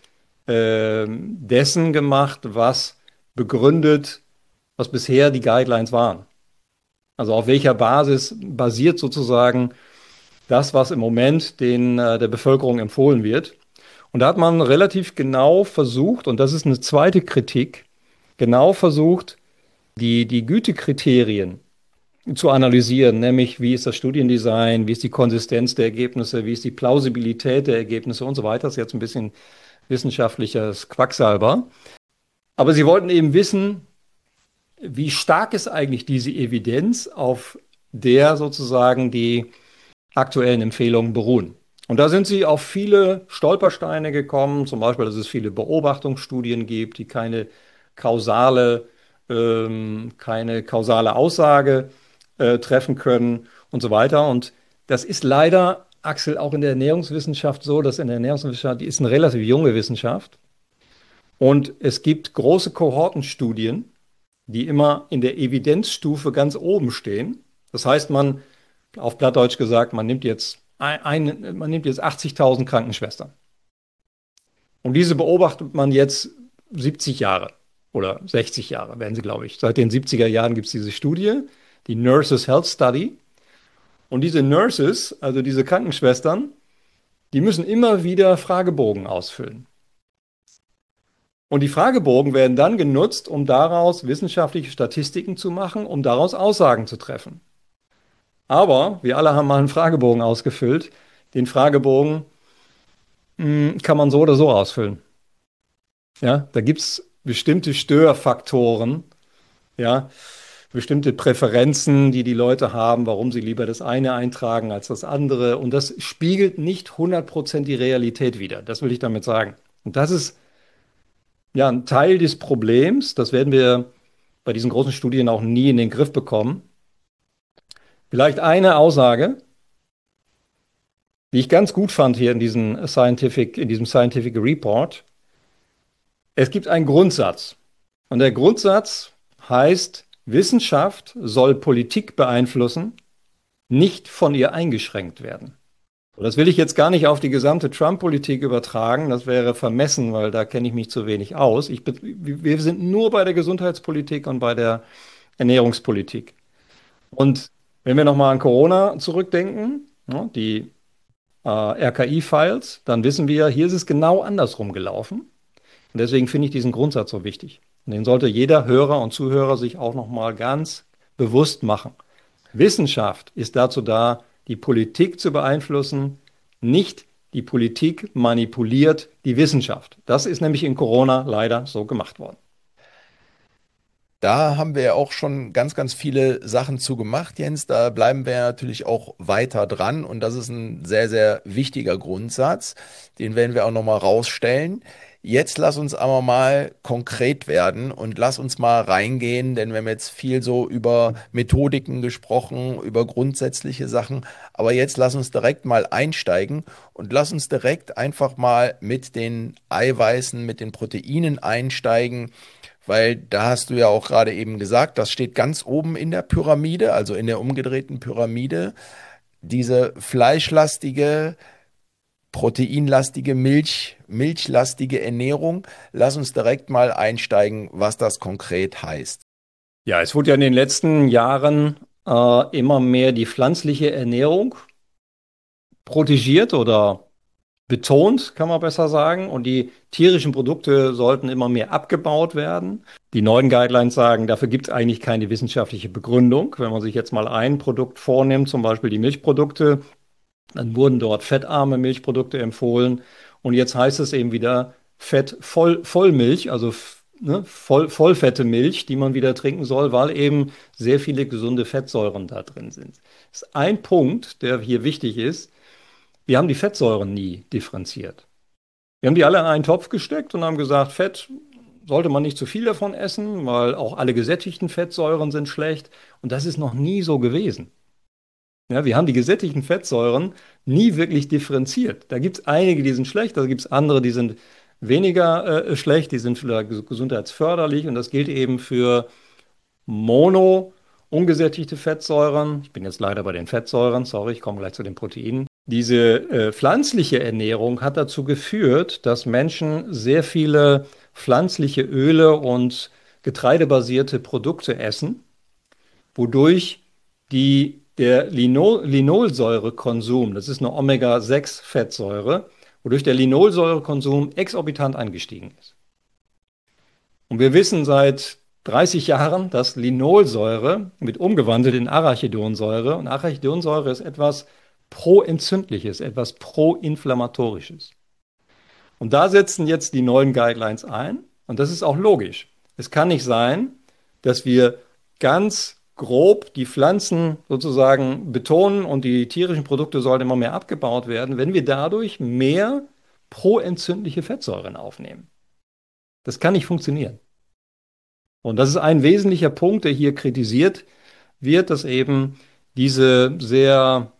dessen gemacht, was begründet, was bisher die Guidelines waren. Also auf welcher Basis basiert sozusagen das, was im Moment der Bevölkerung empfohlen wird. Und da hat man relativ genau versucht, und das ist eine zweite Kritik, genau versucht, die Gütekriterien zu analysieren, nämlich wie ist das Studiendesign, wie ist die Konsistenz der Ergebnisse, wie ist die Plausibilität der Ergebnisse und so weiter. Das ist jetzt ein bisschen wissenschaftliches Quacksalber. Aber sie wollten eben wissen, wie stark ist eigentlich diese Evidenz, auf der sozusagen die aktuellen Empfehlungen beruhen. Und da sind sie auf viele Stolpersteine gekommen, zum Beispiel, dass es viele Beobachtungsstudien gibt, die keine kausale Aussage treffen können und so weiter. Und das ist leider, Axel, auch in der Ernährungswissenschaft so, dass in der Ernährungswissenschaft, die ist eine relativ junge Wissenschaft. Und es gibt große Kohortenstudien, die immer in der Evidenzstufe ganz oben stehen. Das heißt, man, auf Plattdeutsch gesagt, man nimmt jetzt 80.000 Krankenschwestern. Und diese beobachtet man jetzt 70 Jahre oder 60 Jahre, werden sie, glaube ich. Seit den 70er Jahren gibt es diese Studie, die Nurses Health Study. Und diese Nurses, also diese Krankenschwestern, die müssen immer wieder Fragebogen ausfüllen. Und die Fragebogen werden dann genutzt, um daraus wissenschaftliche Statistiken zu machen, um daraus Aussagen zu treffen. Aber wir alle haben mal einen Fragebogen ausgefüllt. Den Fragebogen kann man so oder so ausfüllen. Ja, da gibt es bestimmte Störfaktoren, ja, bestimmte Präferenzen, die die Leute haben, warum sie lieber das eine eintragen als das andere. Und das spiegelt nicht 100% die Realität wider. Das will ich damit sagen. Und das ist ja ein Teil des Problems. Das werden wir bei diesen großen Studien auch nie in den Griff bekommen. Vielleicht eine Aussage, die ich ganz gut fand hier in diesem Scientific Report. Es gibt einen Grundsatz. Und der Grundsatz heißt, Wissenschaft soll Politik beeinflussen, nicht von ihr eingeschränkt werden. Und das will ich jetzt gar nicht auf die gesamte Trump-Politik übertragen. Das wäre vermessen, weil da kenne ich mich zu wenig aus. Wir sind nur bei der Gesundheitspolitik und bei der Ernährungspolitik. Und wenn wir nochmal an Corona zurückdenken, ne, die RKI-Files, dann wissen wir, hier ist es genau andersrum gelaufen. Und deswegen finde ich diesen Grundsatz so wichtig. Und den sollte jeder Hörer und Zuhörer sich auch nochmal ganz bewusst machen. Wissenschaft ist dazu da, die Politik zu beeinflussen, nicht die Politik manipuliert die Wissenschaft. Das ist nämlich in Corona leider so gemacht worden. Da haben wir ja auch schon ganz, ganz viele Sachen zu gemacht, Jens. Da bleiben wir natürlich auch weiter dran. Und das ist ein sehr, sehr wichtiger Grundsatz. Den werden wir auch nochmal rausstellen. Jetzt lass uns aber mal konkret werden und lass uns mal reingehen, denn wir haben jetzt viel so über Methodiken gesprochen, über grundsätzliche Sachen. Aber jetzt lass uns direkt mal einsteigen und lass uns direkt einfach mal mit den Eiweißen, mit den Proteinen einsteigen. Weil da hast du ja auch gerade eben gesagt, das steht ganz oben in der Pyramide, also in der umgedrehten Pyramide. Diese fleischlastige, proteinlastige, milchlastige Ernährung. Lass uns direkt mal einsteigen, was das konkret heißt. Ja, es wurde ja in den letzten Jahren immer mehr die pflanzliche Ernährung protegiert oder betont, kann man besser sagen. Und die tierischen Produkte sollten immer mehr abgebaut werden. Die neuen Guidelines sagen, dafür gibt es eigentlich keine wissenschaftliche Begründung. Wenn man sich jetzt mal ein Produkt vornimmt, zum Beispiel die Milchprodukte, dann wurden dort fettarme Milchprodukte empfohlen. Und jetzt heißt es eben wieder Vollmilch, also ne, vollfette Milch, die man wieder trinken soll, weil eben sehr viele gesunde Fettsäuren da drin sind. Das ist ein Punkt, der hier wichtig ist. Wir haben die Fettsäuren nie differenziert. Wir haben die alle in einen Topf gesteckt und haben gesagt, Fett sollte man nicht zu viel davon essen, weil auch alle gesättigten Fettsäuren sind schlecht. Und das ist noch nie so gewesen. Ja, wir haben die gesättigten Fettsäuren nie wirklich differenziert. Da gibt es einige, die sind schlecht, da gibt es andere, die sind weniger schlecht, die sind vielleicht gesundheitsförderlich. Und das gilt eben für ungesättigte Fettsäuren. Ich bin jetzt leider bei den Fettsäuren, sorry, ich komme gleich zu den Proteinen. Diese pflanzliche Ernährung hat dazu geführt, dass Menschen sehr viele pflanzliche Öle und getreidebasierte Produkte essen, wodurch der Linolsäurekonsum, das ist eine Omega-6-Fettsäure, wodurch der Linolsäurekonsum exorbitant angestiegen ist. Und wir wissen seit 30 Jahren, dass Linolsäure wird umgewandelt in Arachidonsäure. Und Arachidonsäure ist etwas Proentzündliches, etwas Proinflammatorisches. Und da setzen jetzt die neuen Guidelines ein. Und das ist auch logisch. Es kann nicht sein, dass wir ganz grob die Pflanzen sozusagen betonen und die tierischen Produkte sollen immer mehr abgebaut werden, wenn wir dadurch mehr proentzündliche Fettsäuren aufnehmen. Das kann nicht funktionieren. Und das ist ein wesentlicher Punkt, der hier kritisiert wird, dass eben diese sehr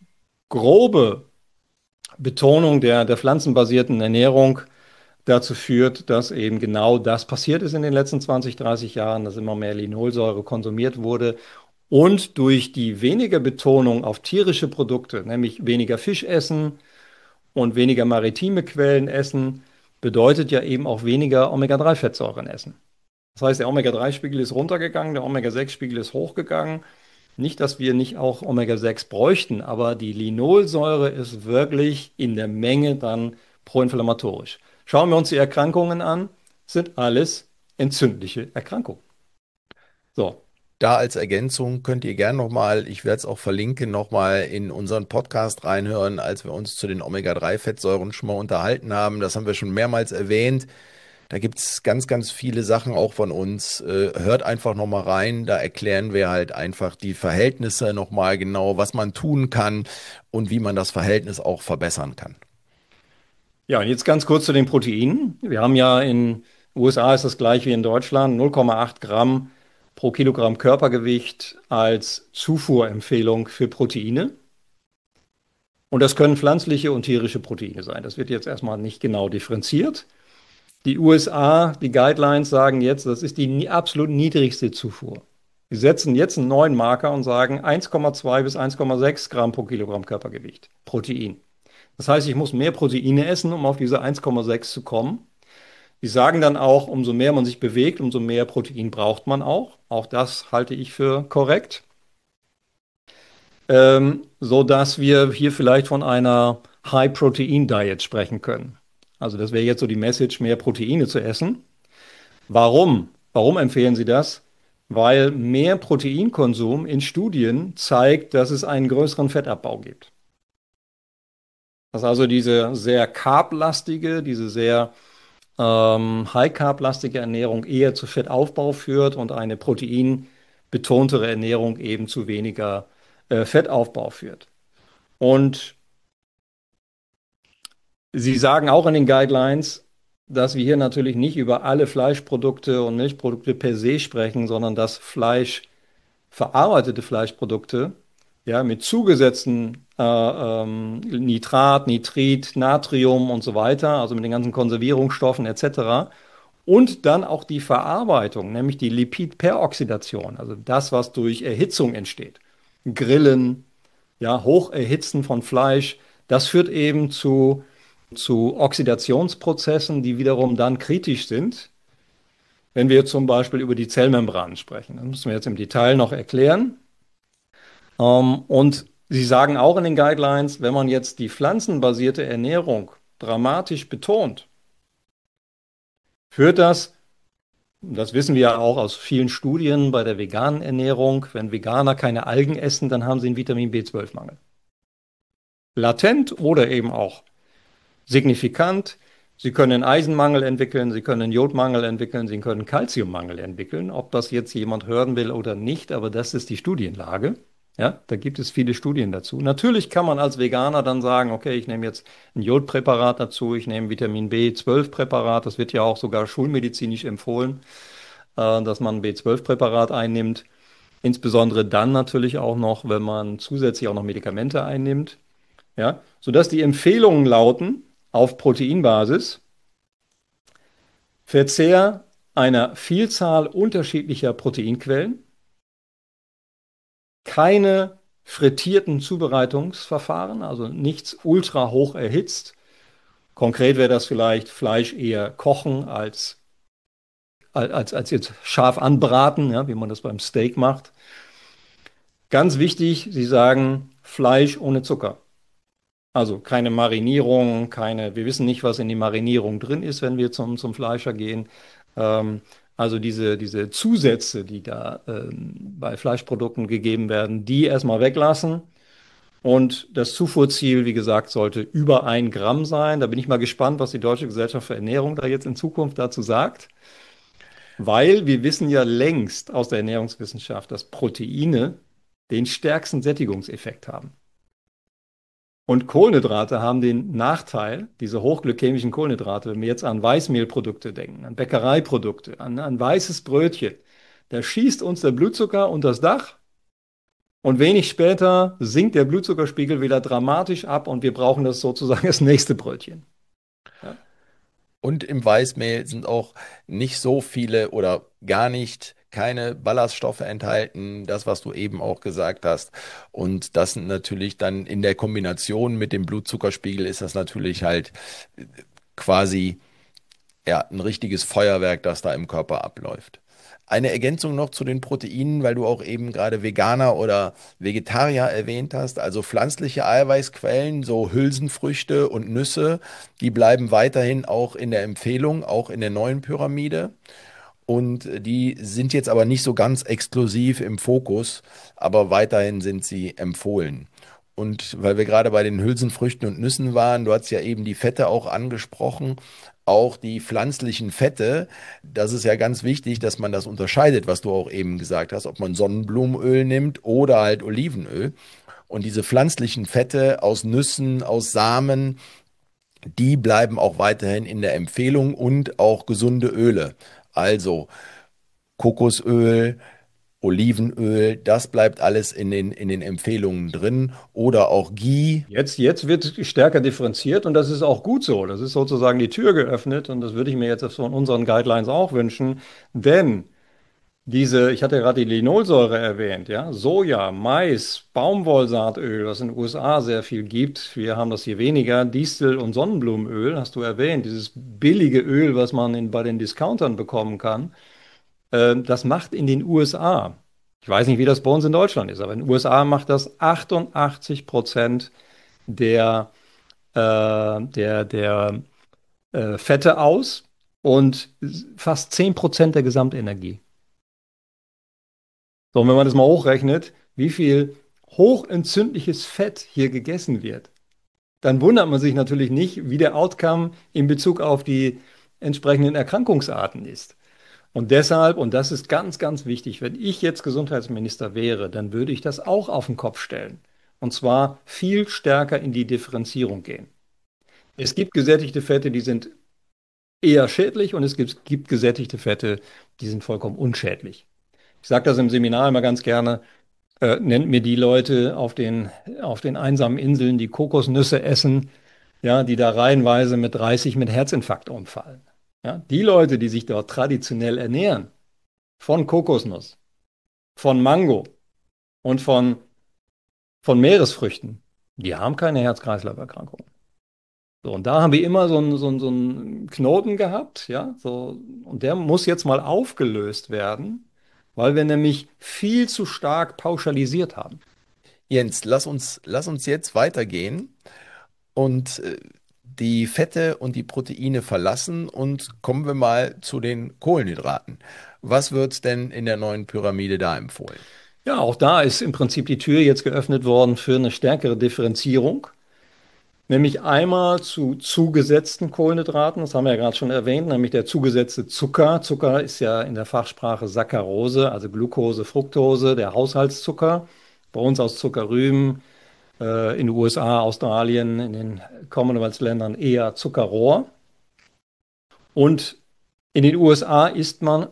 grobe Betonung der pflanzenbasierten Ernährung dazu führt, dass eben genau das passiert ist in den letzten 20, 30 Jahren, dass immer mehr Linolsäure konsumiert wurde. Und durch die weniger Betonung auf tierische Produkte, nämlich weniger Fisch essen und weniger maritime Quellen essen, bedeutet ja eben auch weniger Omega-3-Fettsäuren essen. Das heißt, der Omega-3-Spiegel ist runtergegangen, der Omega-6-Spiegel ist hochgegangen. Nicht, dass wir nicht auch Omega-6 bräuchten, aber die Linolsäure ist wirklich in der Menge dann proinflammatorisch. Schauen wir uns die Erkrankungen an, sind alles entzündliche Erkrankungen. So, Da als Ergänzung könnt ihr gern nochmal, ich werde es auch verlinken, nochmal in unseren Podcast reinhören, als wir uns zu den Omega-3-Fettsäuren schon mal unterhalten haben. Das haben wir schon mehrmals erwähnt. Da gibt es ganz, ganz viele Sachen auch von uns. Hört einfach nochmal rein. Da erklären wir halt einfach die Verhältnisse nochmal genau, was man tun kann und wie man das Verhältnis auch verbessern kann. ja, und jetzt ganz kurz zu den Proteinen. Wir haben ja in den USA ist das gleich wie in Deutschland, 0,8 Gramm pro Kilogramm Körpergewicht als Zufuhrempfehlung für Proteine. Und das können pflanzliche und tierische Proteine sein. Das wird jetzt erstmal nicht genau differenziert. Die USA, die Guidelines sagen jetzt, das ist die absolut niedrigste Zufuhr. Sie setzen jetzt einen neuen Marker und sagen 1,2 bis 1,6 Gramm pro Kilogramm Körpergewicht Protein. Das heißt, ich muss mehr Proteine essen, um auf diese 1,6 zu kommen. Sie sagen dann auch, umso mehr man sich bewegt, umso mehr Protein braucht man auch. Auch das halte ich für korrekt. So dass wir hier vielleicht von einer High-Protein-Diet sprechen können. Also das wäre jetzt so die Message, mehr Proteine zu essen. Warum? Warum empfehlen Sie das? Weil mehr Proteinkonsum in Studien zeigt, dass es einen größeren Fettabbau gibt. Dass also diese sehr carblastige, diese sehr High-Carb-lastige Ernährung eher zu Fettaufbau führt und eine proteinbetontere Ernährung eben zu weniger Fettaufbau führt. Und Sie sagen auch in den Guidelines, dass wir hier natürlich nicht über alle Fleischprodukte und Milchprodukte per se sprechen, sondern dass verarbeitete Fleischprodukte, ja, mit zugesetzten Nitrat, Nitrit, Natrium und so weiter, also mit den ganzen Konservierungsstoffen etc. Und dann auch die Verarbeitung, nämlich die Lipidperoxidation, also das, was durch Erhitzung entsteht. Grillen, ja, Hocherhitzen von Fleisch, das führt eben zu Oxidationsprozessen, die wiederum dann kritisch sind, wenn wir zum Beispiel über die Zellmembranen sprechen. Das müssen wir jetzt im Detail noch erklären. Und Sie sagen auch in den Guidelines, wenn man jetzt die pflanzenbasierte Ernährung dramatisch betont, führt das wissen wir ja auch aus vielen Studien bei der veganen Ernährung, wenn Veganer keine Algen essen, dann haben sie einen Vitamin B12-Mangel. Latent oder eben auch signifikant. Sie können einen Eisenmangel entwickeln, Sie können einen Jodmangel entwickeln, Sie können einen Kalziummangel entwickeln. Ob das jetzt jemand hören will oder nicht, aber das ist die Studienlage. Ja, da gibt es viele Studien dazu. Natürlich kann man als Veganer dann sagen, okay, ich nehme jetzt ein Jodpräparat dazu, ich nehme Vitamin B12-Präparat, das wird ja auch sogar schulmedizinisch empfohlen, dass man ein B12-Präparat einnimmt. Insbesondere dann natürlich auch noch, wenn man zusätzlich auch noch Medikamente einnimmt. Ja, sodass die Empfehlungen lauten, auf Proteinbasis, Verzehr einer Vielzahl unterschiedlicher Proteinquellen, keine frittierten Zubereitungsverfahren, also nichts ultra hoch erhitzt. Konkret wäre das vielleicht Fleisch eher kochen als jetzt scharf anbraten, ja, wie man das beim Steak macht. Ganz wichtig, Sie sagen Fleisch ohne Zucker. Also keine Marinierung, wir wissen nicht, was in die Marinierung drin ist, wenn wir zum Fleischer gehen. Also diese Zusätze, die da bei Fleischprodukten gegeben werden, die erstmal weglassen. Und das Zufuhrziel, wie gesagt, sollte über 1 Gramm sein. Da bin ich mal gespannt, was die Deutsche Gesellschaft für Ernährung da jetzt in Zukunft dazu sagt. Weil wir wissen ja längst aus der Ernährungswissenschaft, dass Proteine den stärksten Sättigungseffekt haben. Und Kohlenhydrate haben den Nachteil, diese hochglykämischen Kohlenhydrate, wenn wir jetzt an Weißmehlprodukte denken, an Bäckereiprodukte, an weißes Brötchen, da schießt uns der Blutzucker unter das Dach und wenig später sinkt der Blutzuckerspiegel wieder dramatisch ab und wir brauchen das sozusagen das nächste Brötchen. Ja. Und im Weißmehl sind auch nicht so viele oder gar nicht keine Ballaststoffe enthalten, das, was du eben auch gesagt hast. Und das sind natürlich dann in der Kombination mit dem Blutzuckerspiegel ist das natürlich halt quasi ja ein richtiges Feuerwerk, das da im Körper abläuft. Eine Ergänzung noch zu den Proteinen, weil du auch eben gerade Veganer oder Vegetarier erwähnt hast. Also pflanzliche Eiweißquellen, so Hülsenfrüchte und Nüsse, die bleiben weiterhin auch in der Empfehlung, auch in der neuen Pyramide. Und die sind jetzt aber nicht so ganz exklusiv im Fokus, aber weiterhin sind sie empfohlen. Und weil wir gerade bei den Hülsenfrüchten und Nüssen waren, du hast ja eben die Fette auch angesprochen, auch die pflanzlichen Fette, das ist ja ganz wichtig, dass man das unterscheidet, was du auch eben gesagt hast, ob man Sonnenblumenöl nimmt oder halt Olivenöl. Und diese pflanzlichen Fette aus Nüssen, aus Samen, die bleiben auch weiterhin in der Empfehlung und auch gesunde Öle. Also Kokosöl, Olivenöl, das bleibt alles in den Empfehlungen drin. Oder auch Ghee. Jetzt wird stärker differenziert und das ist auch gut so. Das ist sozusagen die Tür geöffnet und das würde ich mir jetzt von unseren Guidelines auch wünschen. Denn ich hatte ja gerade die Linolsäure erwähnt, ja, Soja, Mais, Baumwollsaatöl, was in den USA sehr viel gibt. Wir haben das hier weniger. Distel- und Sonnenblumenöl, hast du erwähnt, dieses billige Öl, was man bei den Discountern bekommen kann. Das macht in den USA, ich weiß nicht, wie das bei uns in Deutschland ist, aber in den USA macht das 88% der, der Fette aus und fast 10% der Gesamtenergie. So, und wenn man das mal hochrechnet, wie viel hochentzündliches Fett hier gegessen wird, dann wundert man sich natürlich nicht, wie der Outcome in Bezug auf die entsprechenden Erkrankungsarten ist. Und deshalb, und das ist ganz, ganz wichtig, wenn ich jetzt Gesundheitsminister wäre, dann würde ich das auch auf den Kopf stellen. Und zwar viel stärker in die Differenzierung gehen. Es gibt gesättigte Fette, die sind eher schädlich und es gibt gesättigte Fette, die sind vollkommen unschädlich. Ich sage das im Seminar immer ganz gerne, nennt mir die Leute auf den einsamen Inseln, die Kokosnüsse essen, ja, die da reihenweise mit 30 mit Herzinfarkt umfallen. Ja, die Leute, die sich dort traditionell ernähren, von Kokosnuss, von Mango und von Meeresfrüchten, die haben keine Herz-Kreislauf-Erkrankungen. So, und da haben wir immer so einen Knoten gehabt, ja, so, und der muss jetzt mal aufgelöst werden, weil wir nämlich viel zu stark pauschalisiert haben. Jens, lass uns jetzt weitergehen und die Fette und die Proteine verlassen und kommen wir mal zu den Kohlenhydraten. Was wird denn in der neuen Pyramide da empfohlen? Ja, auch da ist im Prinzip die Tür jetzt geöffnet worden für eine stärkere Differenzierung, nämlich einmal zu zugesetzten Kohlenhydraten, das haben wir ja gerade schon erwähnt, nämlich der zugesetzte Zucker. Zucker ist ja in der Fachsprache Saccharose, also Glucose, Fructose, der Haushaltszucker, bei uns aus Zuckerrüben, in den USA, Australien, in den Commonwealth-Ländern eher Zuckerrohr. Und in den USA isst man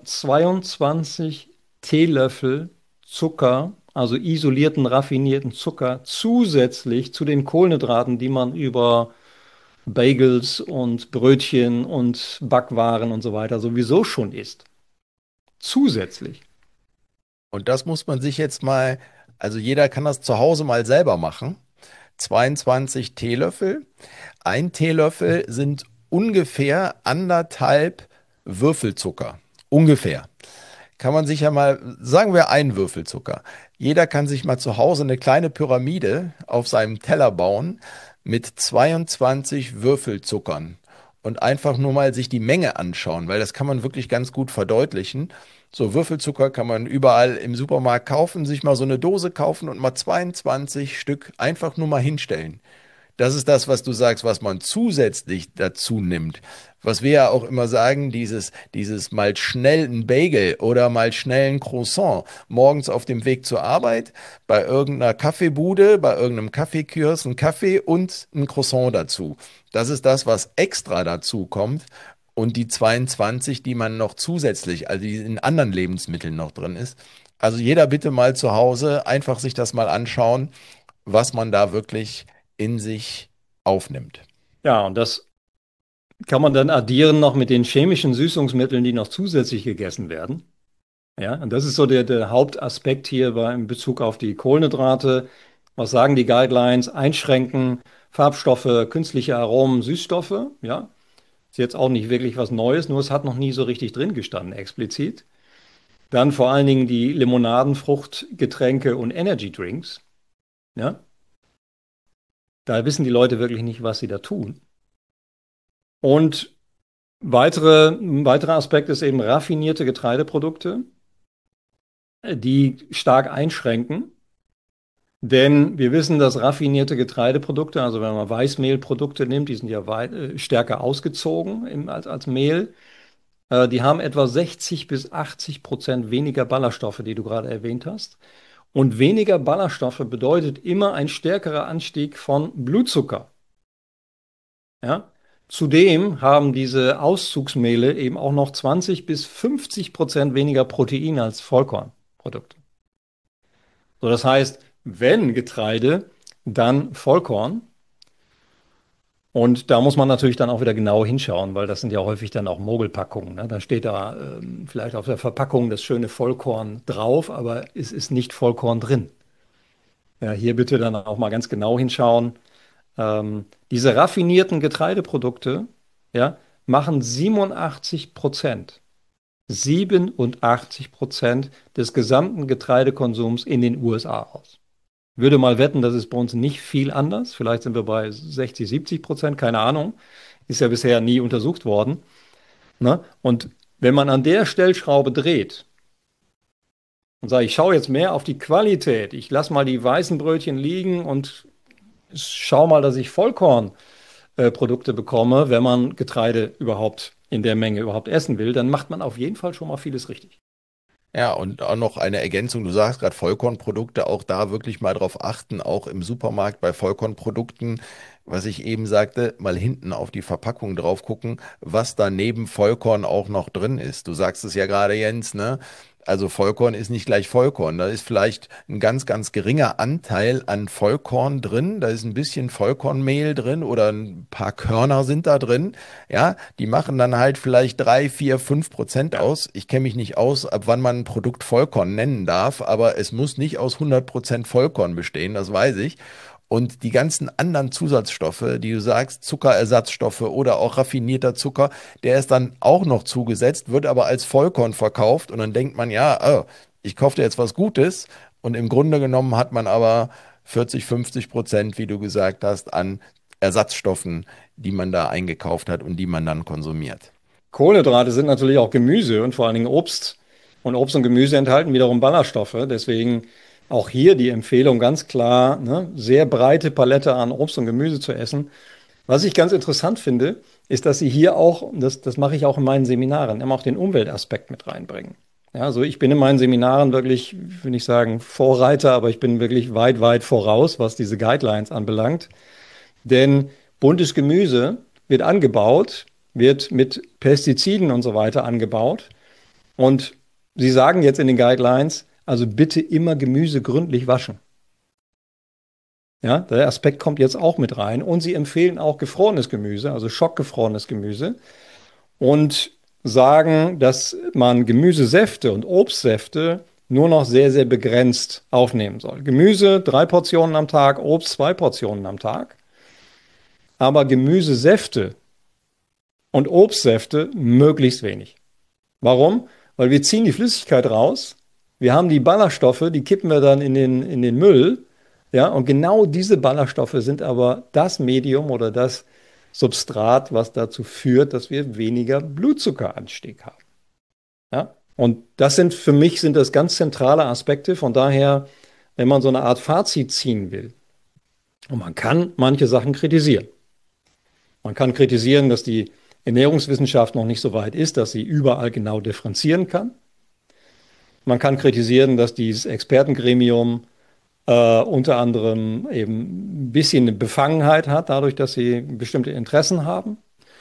22 Teelöffel Zucker, also isolierten, raffinierten Zucker, zusätzlich zu den Kohlenhydraten, die man über Bagels und Brötchen und Backwaren und so weiter sowieso schon isst. Zusätzlich. Und das muss man sich jetzt mal, also jeder kann das zu Hause mal selber machen. 22 Teelöffel. Ein Teelöffel sind ungefähr anderthalb Würfelzucker. Ungefähr. Kann man sich ja mal, sagen wir einen Würfelzucker. Jeder kann sich mal zu Hause eine kleine Pyramide auf seinem Teller bauen mit 22 Würfelzuckern und einfach nur mal sich die Menge anschauen, weil das kann man wirklich ganz gut verdeutlichen. So Würfelzucker kann man überall im Supermarkt kaufen, sich mal so eine Dose kaufen und mal 22 Stück einfach nur mal hinstellen. Das ist das, was du sagst, was man zusätzlich dazu nimmt. Was wir ja auch immer sagen, dieses mal schnell ein Bagel oder mal schnell ein Croissant morgens auf dem Weg zur Arbeit, bei irgendeiner Kaffeebude, bei irgendeinem Kaffeekiosk, ein Kaffee und ein Croissant dazu. Das ist das, was extra dazu kommt. Und die 22, die man noch zusätzlich, also die in anderen Lebensmitteln noch drin ist. Also jeder bitte mal zu Hause einfach sich das mal anschauen, was man da wirklich in sich aufnimmt. Ja, und das kann man dann addieren noch mit den chemischen Süßungsmitteln, die noch zusätzlich gegessen werden. Ja, und das ist so der Hauptaspekt hier in Bezug auf die Kohlenhydrate. Was sagen die Guidelines? Einschränken, Farbstoffe, künstliche Aromen, Süßstoffe. Ja, ist jetzt auch nicht wirklich was Neues, nur es hat noch nie so richtig drin gestanden, explizit. Dann vor allen Dingen die Limonaden, Fruchtgetränke und Energy Drinks. Ja, da wissen die Leute wirklich nicht, was sie da tun. Und ein weiterer Aspekt ist eben raffinierte Getreideprodukte, die stark einschränken. Denn wir wissen, dass raffinierte Getreideprodukte, also wenn man Weißmehlprodukte nimmt, die sind ja stärker ausgezogen als Mehl, die haben etwa 60-80% weniger Ballaststoffe, die du gerade erwähnt hast. Und weniger Ballaststoffe bedeutet immer ein stärkerer Anstieg von Blutzucker. Ja? Zudem haben diese Auszugsmehle eben auch noch 20-50% weniger Protein als Vollkornprodukte. So, das heißt, wenn Getreide, dann Vollkorn. Und da muss man natürlich dann auch wieder genau hinschauen, weil das sind ja häufig dann auch Mogelpackungen. Ne? Da steht da vielleicht auf der Verpackung das schöne Vollkorn drauf, aber es ist nicht Vollkorn drin. Ja, hier bitte dann auch mal ganz genau hinschauen. Diese raffinierten Getreideprodukte, ja, machen 87% des gesamten Getreidekonsums in den USA aus. Würde mal wetten, das ist bei uns nicht viel anders. Vielleicht sind wir bei 60-70%, keine Ahnung. Ist ja bisher nie untersucht worden. Ne? Und wenn man an der Stellschraube dreht und sagt, ich schaue jetzt mehr auf die Qualität, ich lasse mal die weißen Brötchen liegen und schau mal, dass ich Vollkornprodukte bekomme, wenn man Getreide überhaupt in der Menge überhaupt essen will, dann macht man auf jeden Fall schon mal vieles richtig. Ja, und auch noch eine Ergänzung. Du sagst gerade Vollkornprodukte, auch da wirklich mal drauf achten, auch im Supermarkt bei Vollkornprodukten, was ich eben sagte, mal hinten auf die Verpackung drauf gucken, was da neben Vollkorn auch noch drin ist. Du sagst es ja gerade, Jens, ne? Also Vollkorn ist nicht gleich Vollkorn. Da ist vielleicht ein ganz, ganz geringer Anteil an Vollkorn drin. Da ist ein bisschen Vollkornmehl drin oder ein paar Körner sind da drin. Ja, die machen dann halt vielleicht 3, 4, 5% aus. Ich kenne mich nicht aus, ab wann man ein Produkt Vollkorn nennen darf, aber es muss nicht aus 100% Vollkorn bestehen, das weiß ich. Und die ganzen anderen Zusatzstoffe, die du sagst, Zuckerersatzstoffe oder auch raffinierter Zucker, der ist dann auch noch zugesetzt, wird aber als Vollkorn verkauft und dann denkt man, ja, oh, ich kaufe dir jetzt was Gutes und im Grunde genommen hat man aber 40, 50%, wie du gesagt hast, an Ersatzstoffen, die man da eingekauft hat und die man dann konsumiert. Kohlenhydrate sind natürlich auch Gemüse und vor allen Dingen Obst. Und Obst und Gemüse enthalten wiederum Ballaststoffe. Deswegen auch hier die Empfehlung ganz klar, ne, sehr breite Palette an Obst und Gemüse zu essen. Was ich ganz interessant finde, ist, dass Sie hier auch, das mache ich auch in meinen Seminaren, immer auch den Umweltaspekt mit reinbringen. Ja, also ich bin in meinen Seminaren wirklich, will nicht sagen Vorreiter, aber ich bin wirklich weit, weit voraus, was diese Guidelines anbelangt. Denn buntes Gemüse wird angebaut, wird mit Pestiziden und so weiter angebaut. Und sie sagen jetzt in den Guidelines, also bitte immer Gemüse gründlich waschen. Ja, der Aspekt kommt jetzt auch mit rein. Und sie empfehlen auch gefrorenes Gemüse, also schockgefrorenes Gemüse. Und sagen, dass man Gemüsesäfte und Obstsäfte nur noch sehr, sehr begrenzt aufnehmen soll. Gemüse 3 Portionen am Tag, Obst 2 Portionen am Tag. Aber Gemüsesäfte und Obstsäfte möglichst wenig. Warum? Weil wir ziehen die Flüssigkeit raus, wir haben die Ballaststoffe, die kippen wir dann in den Müll, ja, und genau diese Ballaststoffe sind aber das Medium oder das Substrat, was dazu führt, dass wir weniger Blutzuckeranstieg haben. Ja? Und das sind für mich sind das ganz zentrale Aspekte. Von daher, wenn man so eine Art Fazit ziehen will, und man kann manche Sachen kritisieren. Man kann kritisieren, dass die Ernährungswissenschaft noch nicht so weit ist, dass sie überall genau differenzieren kann. Man kann kritisieren, dass dieses Expertengremium unter anderem eben ein bisschen eine Befangenheit hat, dadurch, dass sie bestimmte Interessen haben.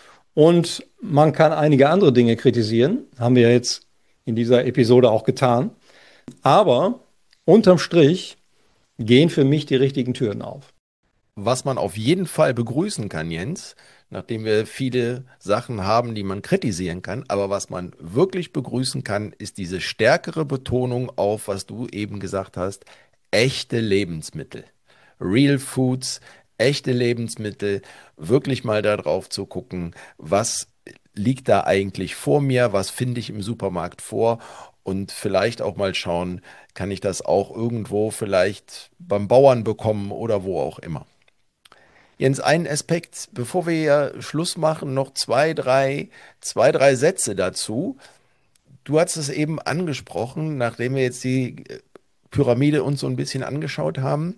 Und man kann einige andere Dinge kritisieren, haben wir jetzt in dieser Episode auch getan. Aber unterm Strich gehen für mich die richtigen Türen auf. Was man auf jeden Fall begrüßen kann, Jens, nachdem wir viele Sachen haben, die man kritisieren kann, aber was man wirklich begrüßen kann, ist diese stärkere Betonung auf, was du eben gesagt hast, echte Lebensmittel. Real Foods, echte Lebensmittel, wirklich mal darauf zu gucken, was liegt da eigentlich vor mir, was finde ich im Supermarkt vor und vielleicht auch mal schauen, kann ich das auch irgendwo vielleicht beim Bauern bekommen oder wo auch immer. Jens, einen Aspekt, bevor wir ja Schluss machen, noch zwei, drei Sätze dazu. Du hast es eben angesprochen, nachdem wir jetzt die Pyramide uns so ein bisschen angeschaut haben.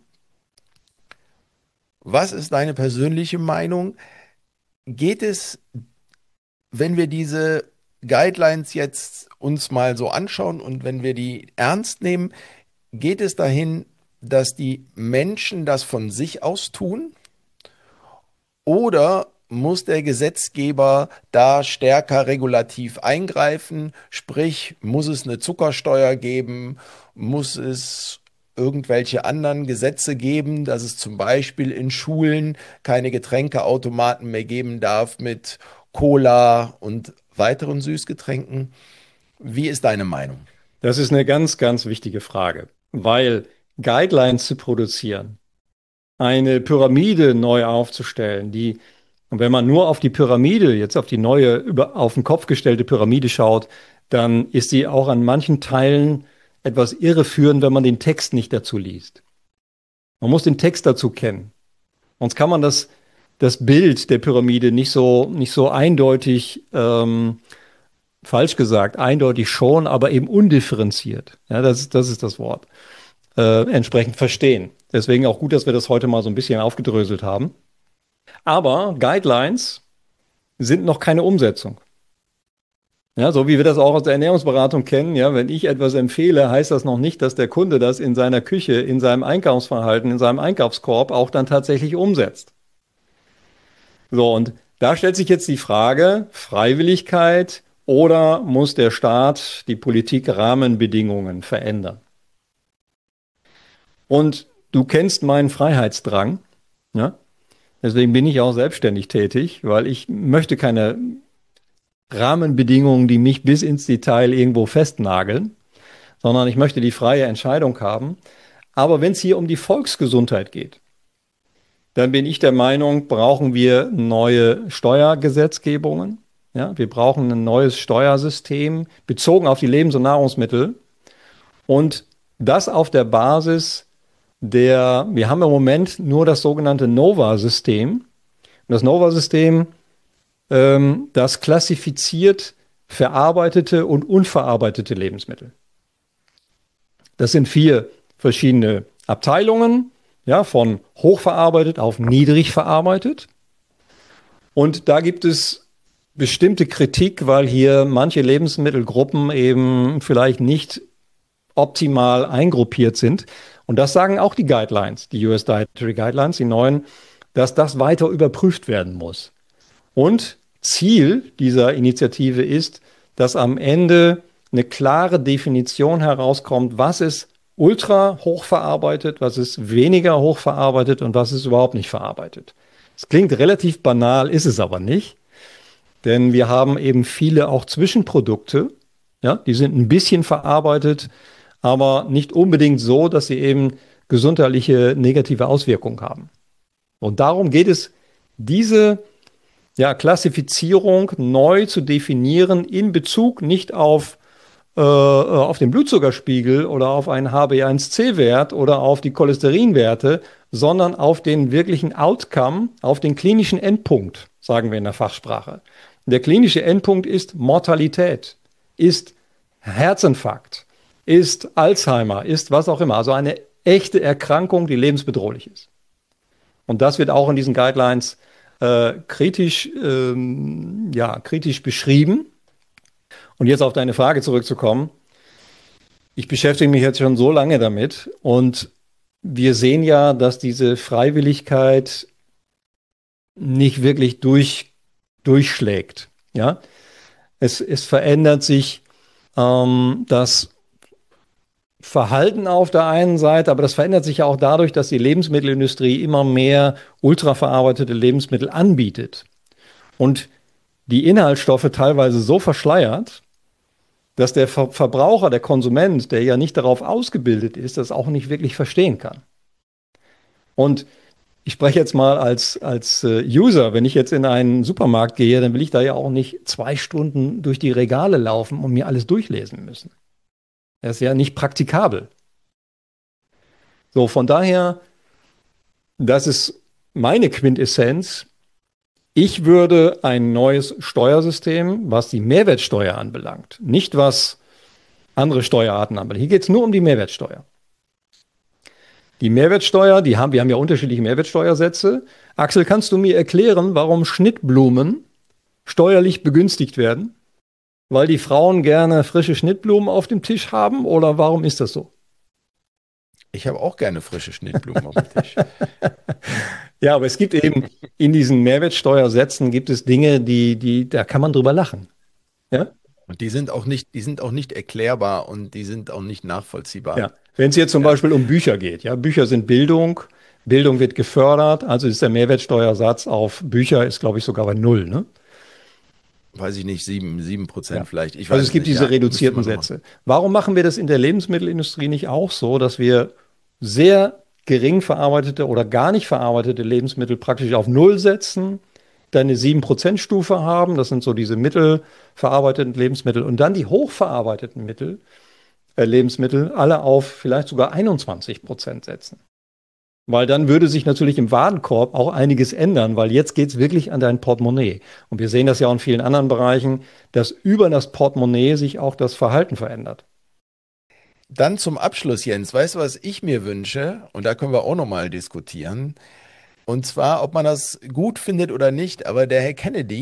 Was ist deine persönliche Meinung? Geht es, wenn wir diese Guidelines jetzt uns mal so anschauen und wenn wir die ernst nehmen, geht es dahin, dass die Menschen das von sich aus tun? Oder muss der Gesetzgeber da stärker regulativ eingreifen? Sprich, muss es eine Zuckersteuer geben? Muss es irgendwelche anderen Gesetze geben, dass es zum Beispiel in Schulen keine Getränkeautomaten mehr geben darf mit Cola und weiteren Süßgetränken? Wie ist deine Meinung? Das ist eine ganz, ganz wichtige Frage, weil Guidelines zu produzieren, eine Pyramide neu aufzustellen, die, und wenn man nur auf die Pyramide, jetzt auf die neue, auf den Kopf gestellte Pyramide schaut, dann ist sie auch an manchen Teilen etwas irreführend, wenn man den Text nicht dazu liest. Man muss den Text dazu kennen. Sonst kann man das Bild der Pyramide nicht so eindeutig, falsch gesagt, eindeutig schon, aber eben undifferenziert. Ja, das ist das Wort. Entsprechend verstehen. Deswegen auch gut, dass wir das heute mal so ein bisschen aufgedröselt haben. Aber Guidelines sind noch keine Umsetzung. Ja, so wie wir das auch aus der Ernährungsberatung kennen, ja, wenn ich etwas empfehle, heißt das noch nicht, dass der Kunde das in seiner Küche, in seinem Einkaufsverhalten, in seinem Einkaufskorb auch dann tatsächlich umsetzt. So, und da stellt sich jetzt die Frage, Freiwilligkeit oder muss der Staat, die Politik Rahmenbedingungen verändern? Und du kennst meinen Freiheitsdrang, ja? Deswegen bin ich auch selbstständig tätig, weil ich möchte keine Rahmenbedingungen, die mich bis ins Detail irgendwo festnageln, sondern ich möchte die freie Entscheidung haben. Aber wenn es hier um die Volksgesundheit geht, dann bin ich der Meinung, brauchen wir neue Steuergesetzgebungen. Ja, wir brauchen ein neues Steuersystem bezogen auf die Lebens- und Nahrungsmittel und das auf der Basis wir haben im Moment nur das sogenannte NOVA-System. Und das NOVA-System, das klassifiziert verarbeitete und unverarbeitete Lebensmittel. Das sind 4 verschiedene Abteilungen, ja, von hochverarbeitet auf niedrig verarbeitet. Und da gibt es bestimmte Kritik, weil hier manche Lebensmittelgruppen eben vielleicht nicht optimal eingruppiert sind. Und das sagen auch die Guidelines, die US Dietary Guidelines, die neuen, dass das weiter überprüft werden muss. Und Ziel dieser Initiative ist, dass am Ende eine klare Definition herauskommt, was ist ultra hochverarbeitet, was ist weniger hochverarbeitet und was ist überhaupt nicht verarbeitet. Es klingt relativ banal, ist es aber nicht, denn wir haben eben viele auch Zwischenprodukte, ja, die sind ein bisschen verarbeitet, aber nicht unbedingt so, dass sie eben gesundheitliche negative Auswirkungen haben. Und darum geht es, diese Klassifizierung neu zu definieren in Bezug nicht auf den Blutzuckerspiegel oder auf einen HbA1c-Wert oder auf die Cholesterinwerte, sondern auf den wirklichen Outcome, auf den klinischen Endpunkt, sagen wir in der Fachsprache. Und der klinische Endpunkt ist Mortalität, ist Herzinfarkt, ist Alzheimer, ist was auch immer. Also eine echte Erkrankung, die lebensbedrohlich ist. Und das wird auch in diesen Guidelines kritisch beschrieben. Und jetzt auf deine Frage zurückzukommen. Ich beschäftige mich jetzt schon so lange damit und wir sehen ja, dass diese Freiwilligkeit nicht wirklich durchschlägt. Ja? Es verändert sich das Verhalten auf der einen Seite, aber das verändert sich ja auch dadurch, dass die Lebensmittelindustrie immer mehr ultraverarbeitete Lebensmittel anbietet und die Inhaltsstoffe teilweise so verschleiert, dass der Verbraucher, der Konsument, der ja nicht darauf ausgebildet ist, das auch nicht wirklich verstehen kann. Und ich spreche jetzt mal als User, wenn ich jetzt in einen Supermarkt gehe, dann will ich da ja auch nicht 2 Stunden durch die Regale laufen und mir alles durchlesen müssen. Das ist ja nicht praktikabel. So, von daher, das ist meine Quintessenz. Ich würde ein neues Steuersystem, was die Mehrwertsteuer anbelangt, nicht was andere Steuerarten anbelangt. Hier geht es nur um die Mehrwertsteuer. Die Mehrwertsteuer, wir haben ja unterschiedliche Mehrwertsteuersätze. Axel, kannst du mir erklären, warum Schnittblumen steuerlich begünstigt werden? Weil die Frauen gerne frische Schnittblumen auf dem Tisch haben oder warum ist das so? Ich habe auch gerne frische Schnittblumen auf dem Tisch. Ja, aber es gibt eben in diesen Mehrwertsteuersätzen gibt es Dinge, da kann man drüber lachen. Ja? Und die sind auch nicht erklärbar und die sind auch nicht nachvollziehbar. Ja. Wenn es jetzt zum Beispiel um Bücher geht, ja, Bücher sind Bildung, Bildung wird gefördert, also ist der Mehrwertsteuersatz auf Bücher ist, glaube ich, sogar bei 0, ne? Weiß ich nicht, 7% Ja. vielleicht. Ich weiß Also es gibt nicht. diese Ja, reduzierten müsste man noch Sätze. Warum machen wir das in der Lebensmittelindustrie nicht auch so, dass wir sehr gering verarbeitete oder gar nicht verarbeitete Lebensmittel praktisch auf 0 setzen, dann eine 7%-Stufe haben, das sind so diese mittelverarbeiteten Lebensmittel, und dann die hochverarbeiteten Lebensmittel alle auf vielleicht sogar 21% setzen. Weil dann würde sich natürlich im Warenkorb auch einiges ändern, weil jetzt geht es wirklich an dein Portemonnaie. Und wir sehen das ja auch in vielen anderen Bereichen, dass über das Portemonnaie sich auch das Verhalten verändert. Dann zum Abschluss, Jens, weißt du, was ich mir wünsche? Und da können wir auch nochmal diskutieren. Und zwar, ob man das gut findet oder nicht, aber der Herr Kennedy,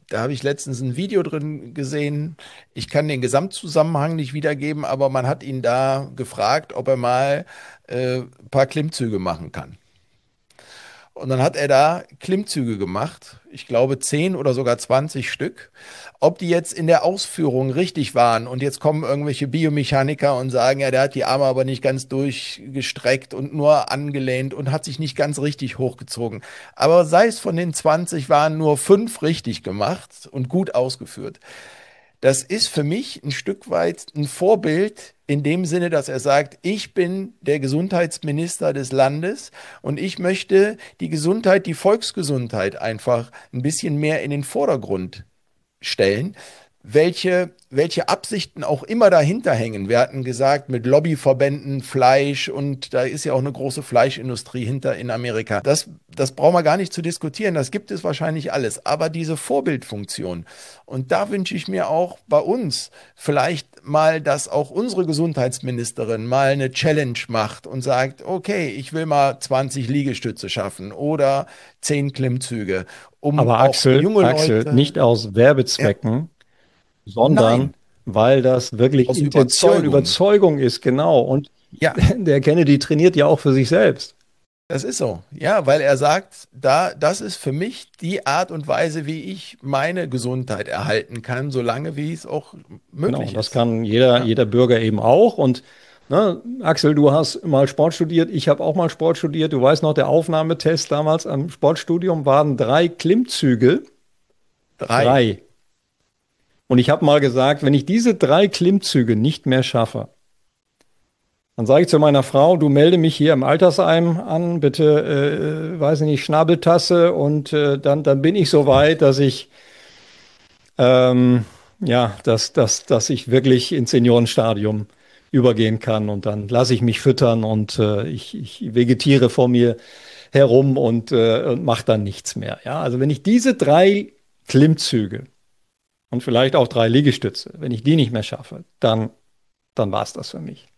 Da habe ich letztens ein Video drin gesehen. Ich kann den Gesamtzusammenhang nicht wiedergeben, aber man hat ihn da gefragt, ob er mal ein paar Klimmzüge machen kann. Und dann hat er da Klimmzüge gemacht, ich glaube 10 oder sogar 20 Stück. Ob die jetzt in der Ausführung richtig waren und jetzt kommen irgendwelche Biomechaniker und sagen, ja, der hat die Arme aber nicht ganz durchgestreckt und nur angelehnt und hat sich nicht ganz richtig hochgezogen. Aber sei es von den 20 waren nur 5 richtig gemacht und gut ausgeführt. Das ist für mich ein Stück weit ein Vorbild in dem Sinne, dass er sagt, ich bin der Gesundheitsminister des Landes und ich möchte die Gesundheit, die Volksgesundheit einfach ein bisschen mehr in den Vordergrund stellen. Welche Absichten auch immer dahinter hängen. Wir hatten gesagt, mit Lobbyverbänden, Fleisch und da ist ja auch eine große Fleischindustrie hinter in Amerika. Das brauchen wir gar nicht zu diskutieren, das gibt es wahrscheinlich alles. Aber diese Vorbildfunktion, und da wünsche ich mir auch bei uns vielleicht mal, dass auch unsere Gesundheitsministerin mal eine Challenge macht und sagt, okay, ich will mal 20 Liegestütze schaffen oder 10 Klimmzüge, um Aber auch junge Axel, Leute, nicht aus ja, Werbezwecken, sondern nein, weil das wirklich aus Intention, Überzeugung. Überzeugung ist, genau. Und Ja, der Kennedy trainiert ja auch für sich selbst. das ist so. Ja, weil er sagt, das ist für mich die Art und Weise, wie ich meine Gesundheit erhalten kann, solange wie es auch Genau, möglich und das ist. kann jeder, Ja, jeder Bürger eben auch. Und ne, Axel, du hast mal Sport studiert, ich habe auch mal Sport studiert. Du weißt noch, der Aufnahmetest damals am Sportstudium waren 3 Klimmzüge. 3. 3. Und ich habe mal gesagt, wenn ich diese 3 Klimmzüge nicht mehr schaffe, dann sage ich zu meiner Frau, du melde mich hier im Altersheim an, bitte, weiß ich nicht, Schnabeltasse und dann bin ich so weit, dass ich, ähm, ja, dass ich wirklich ins Seniorenstadium übergehen kann und dann lasse ich mich füttern und ich vegetiere vor mir herum und mache dann nichts mehr. Ja, also wenn ich diese 3 Klimmzüge und vielleicht auch 3 Liegestütze, wenn ich die nicht mehr schaffe, dann war es das für mich.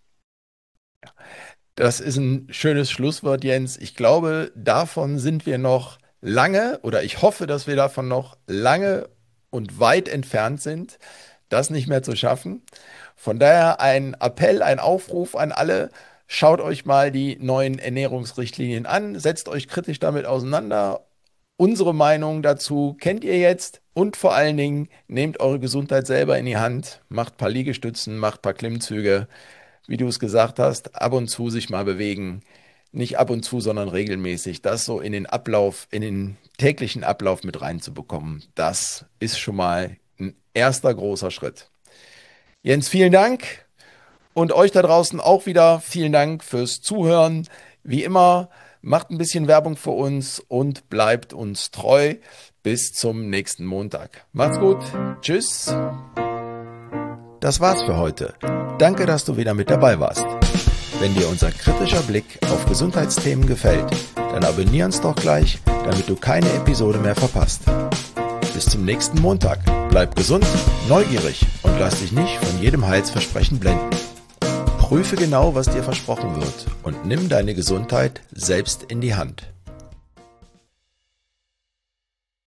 Das ist ein schönes Schlusswort, Jens. Ich glaube, davon sind wir noch lange, oder ich hoffe, dass wir davon noch lange und weit entfernt sind, das nicht mehr zu schaffen. Von daher ein Appell, ein Aufruf an alle. Schaut euch mal die neuen Ernährungsrichtlinien an, setzt euch kritisch damit auseinander. Unsere Meinung dazu kennt ihr jetzt und vor allen Dingen nehmt eure Gesundheit selber in die Hand, macht ein paar Liegestützen, macht ein paar Klimmzüge, wie du es gesagt hast, ab und zu sich mal bewegen. Nicht ab und zu, sondern regelmäßig. Das so in den Ablauf, in den täglichen Ablauf mit reinzubekommen, das ist schon mal ein erster großer Schritt. Jens, vielen Dank und euch da draußen auch wieder vielen Dank fürs Zuhören. Wie immer, macht ein bisschen Werbung für uns und bleibt uns treu. Bis zum nächsten Montag. Macht's gut. Tschüss. Das war's für heute. Danke, dass du wieder mit dabei warst. Wenn dir unser kritischer Blick auf Gesundheitsthemen gefällt, dann abonnier uns doch gleich, damit du keine Episode mehr verpasst. Bis zum nächsten Montag. Bleib gesund, neugierig und lass dich nicht von jedem Heilsversprechen blenden. Prüfe genau, was dir versprochen wird und nimm deine Gesundheit selbst in die Hand.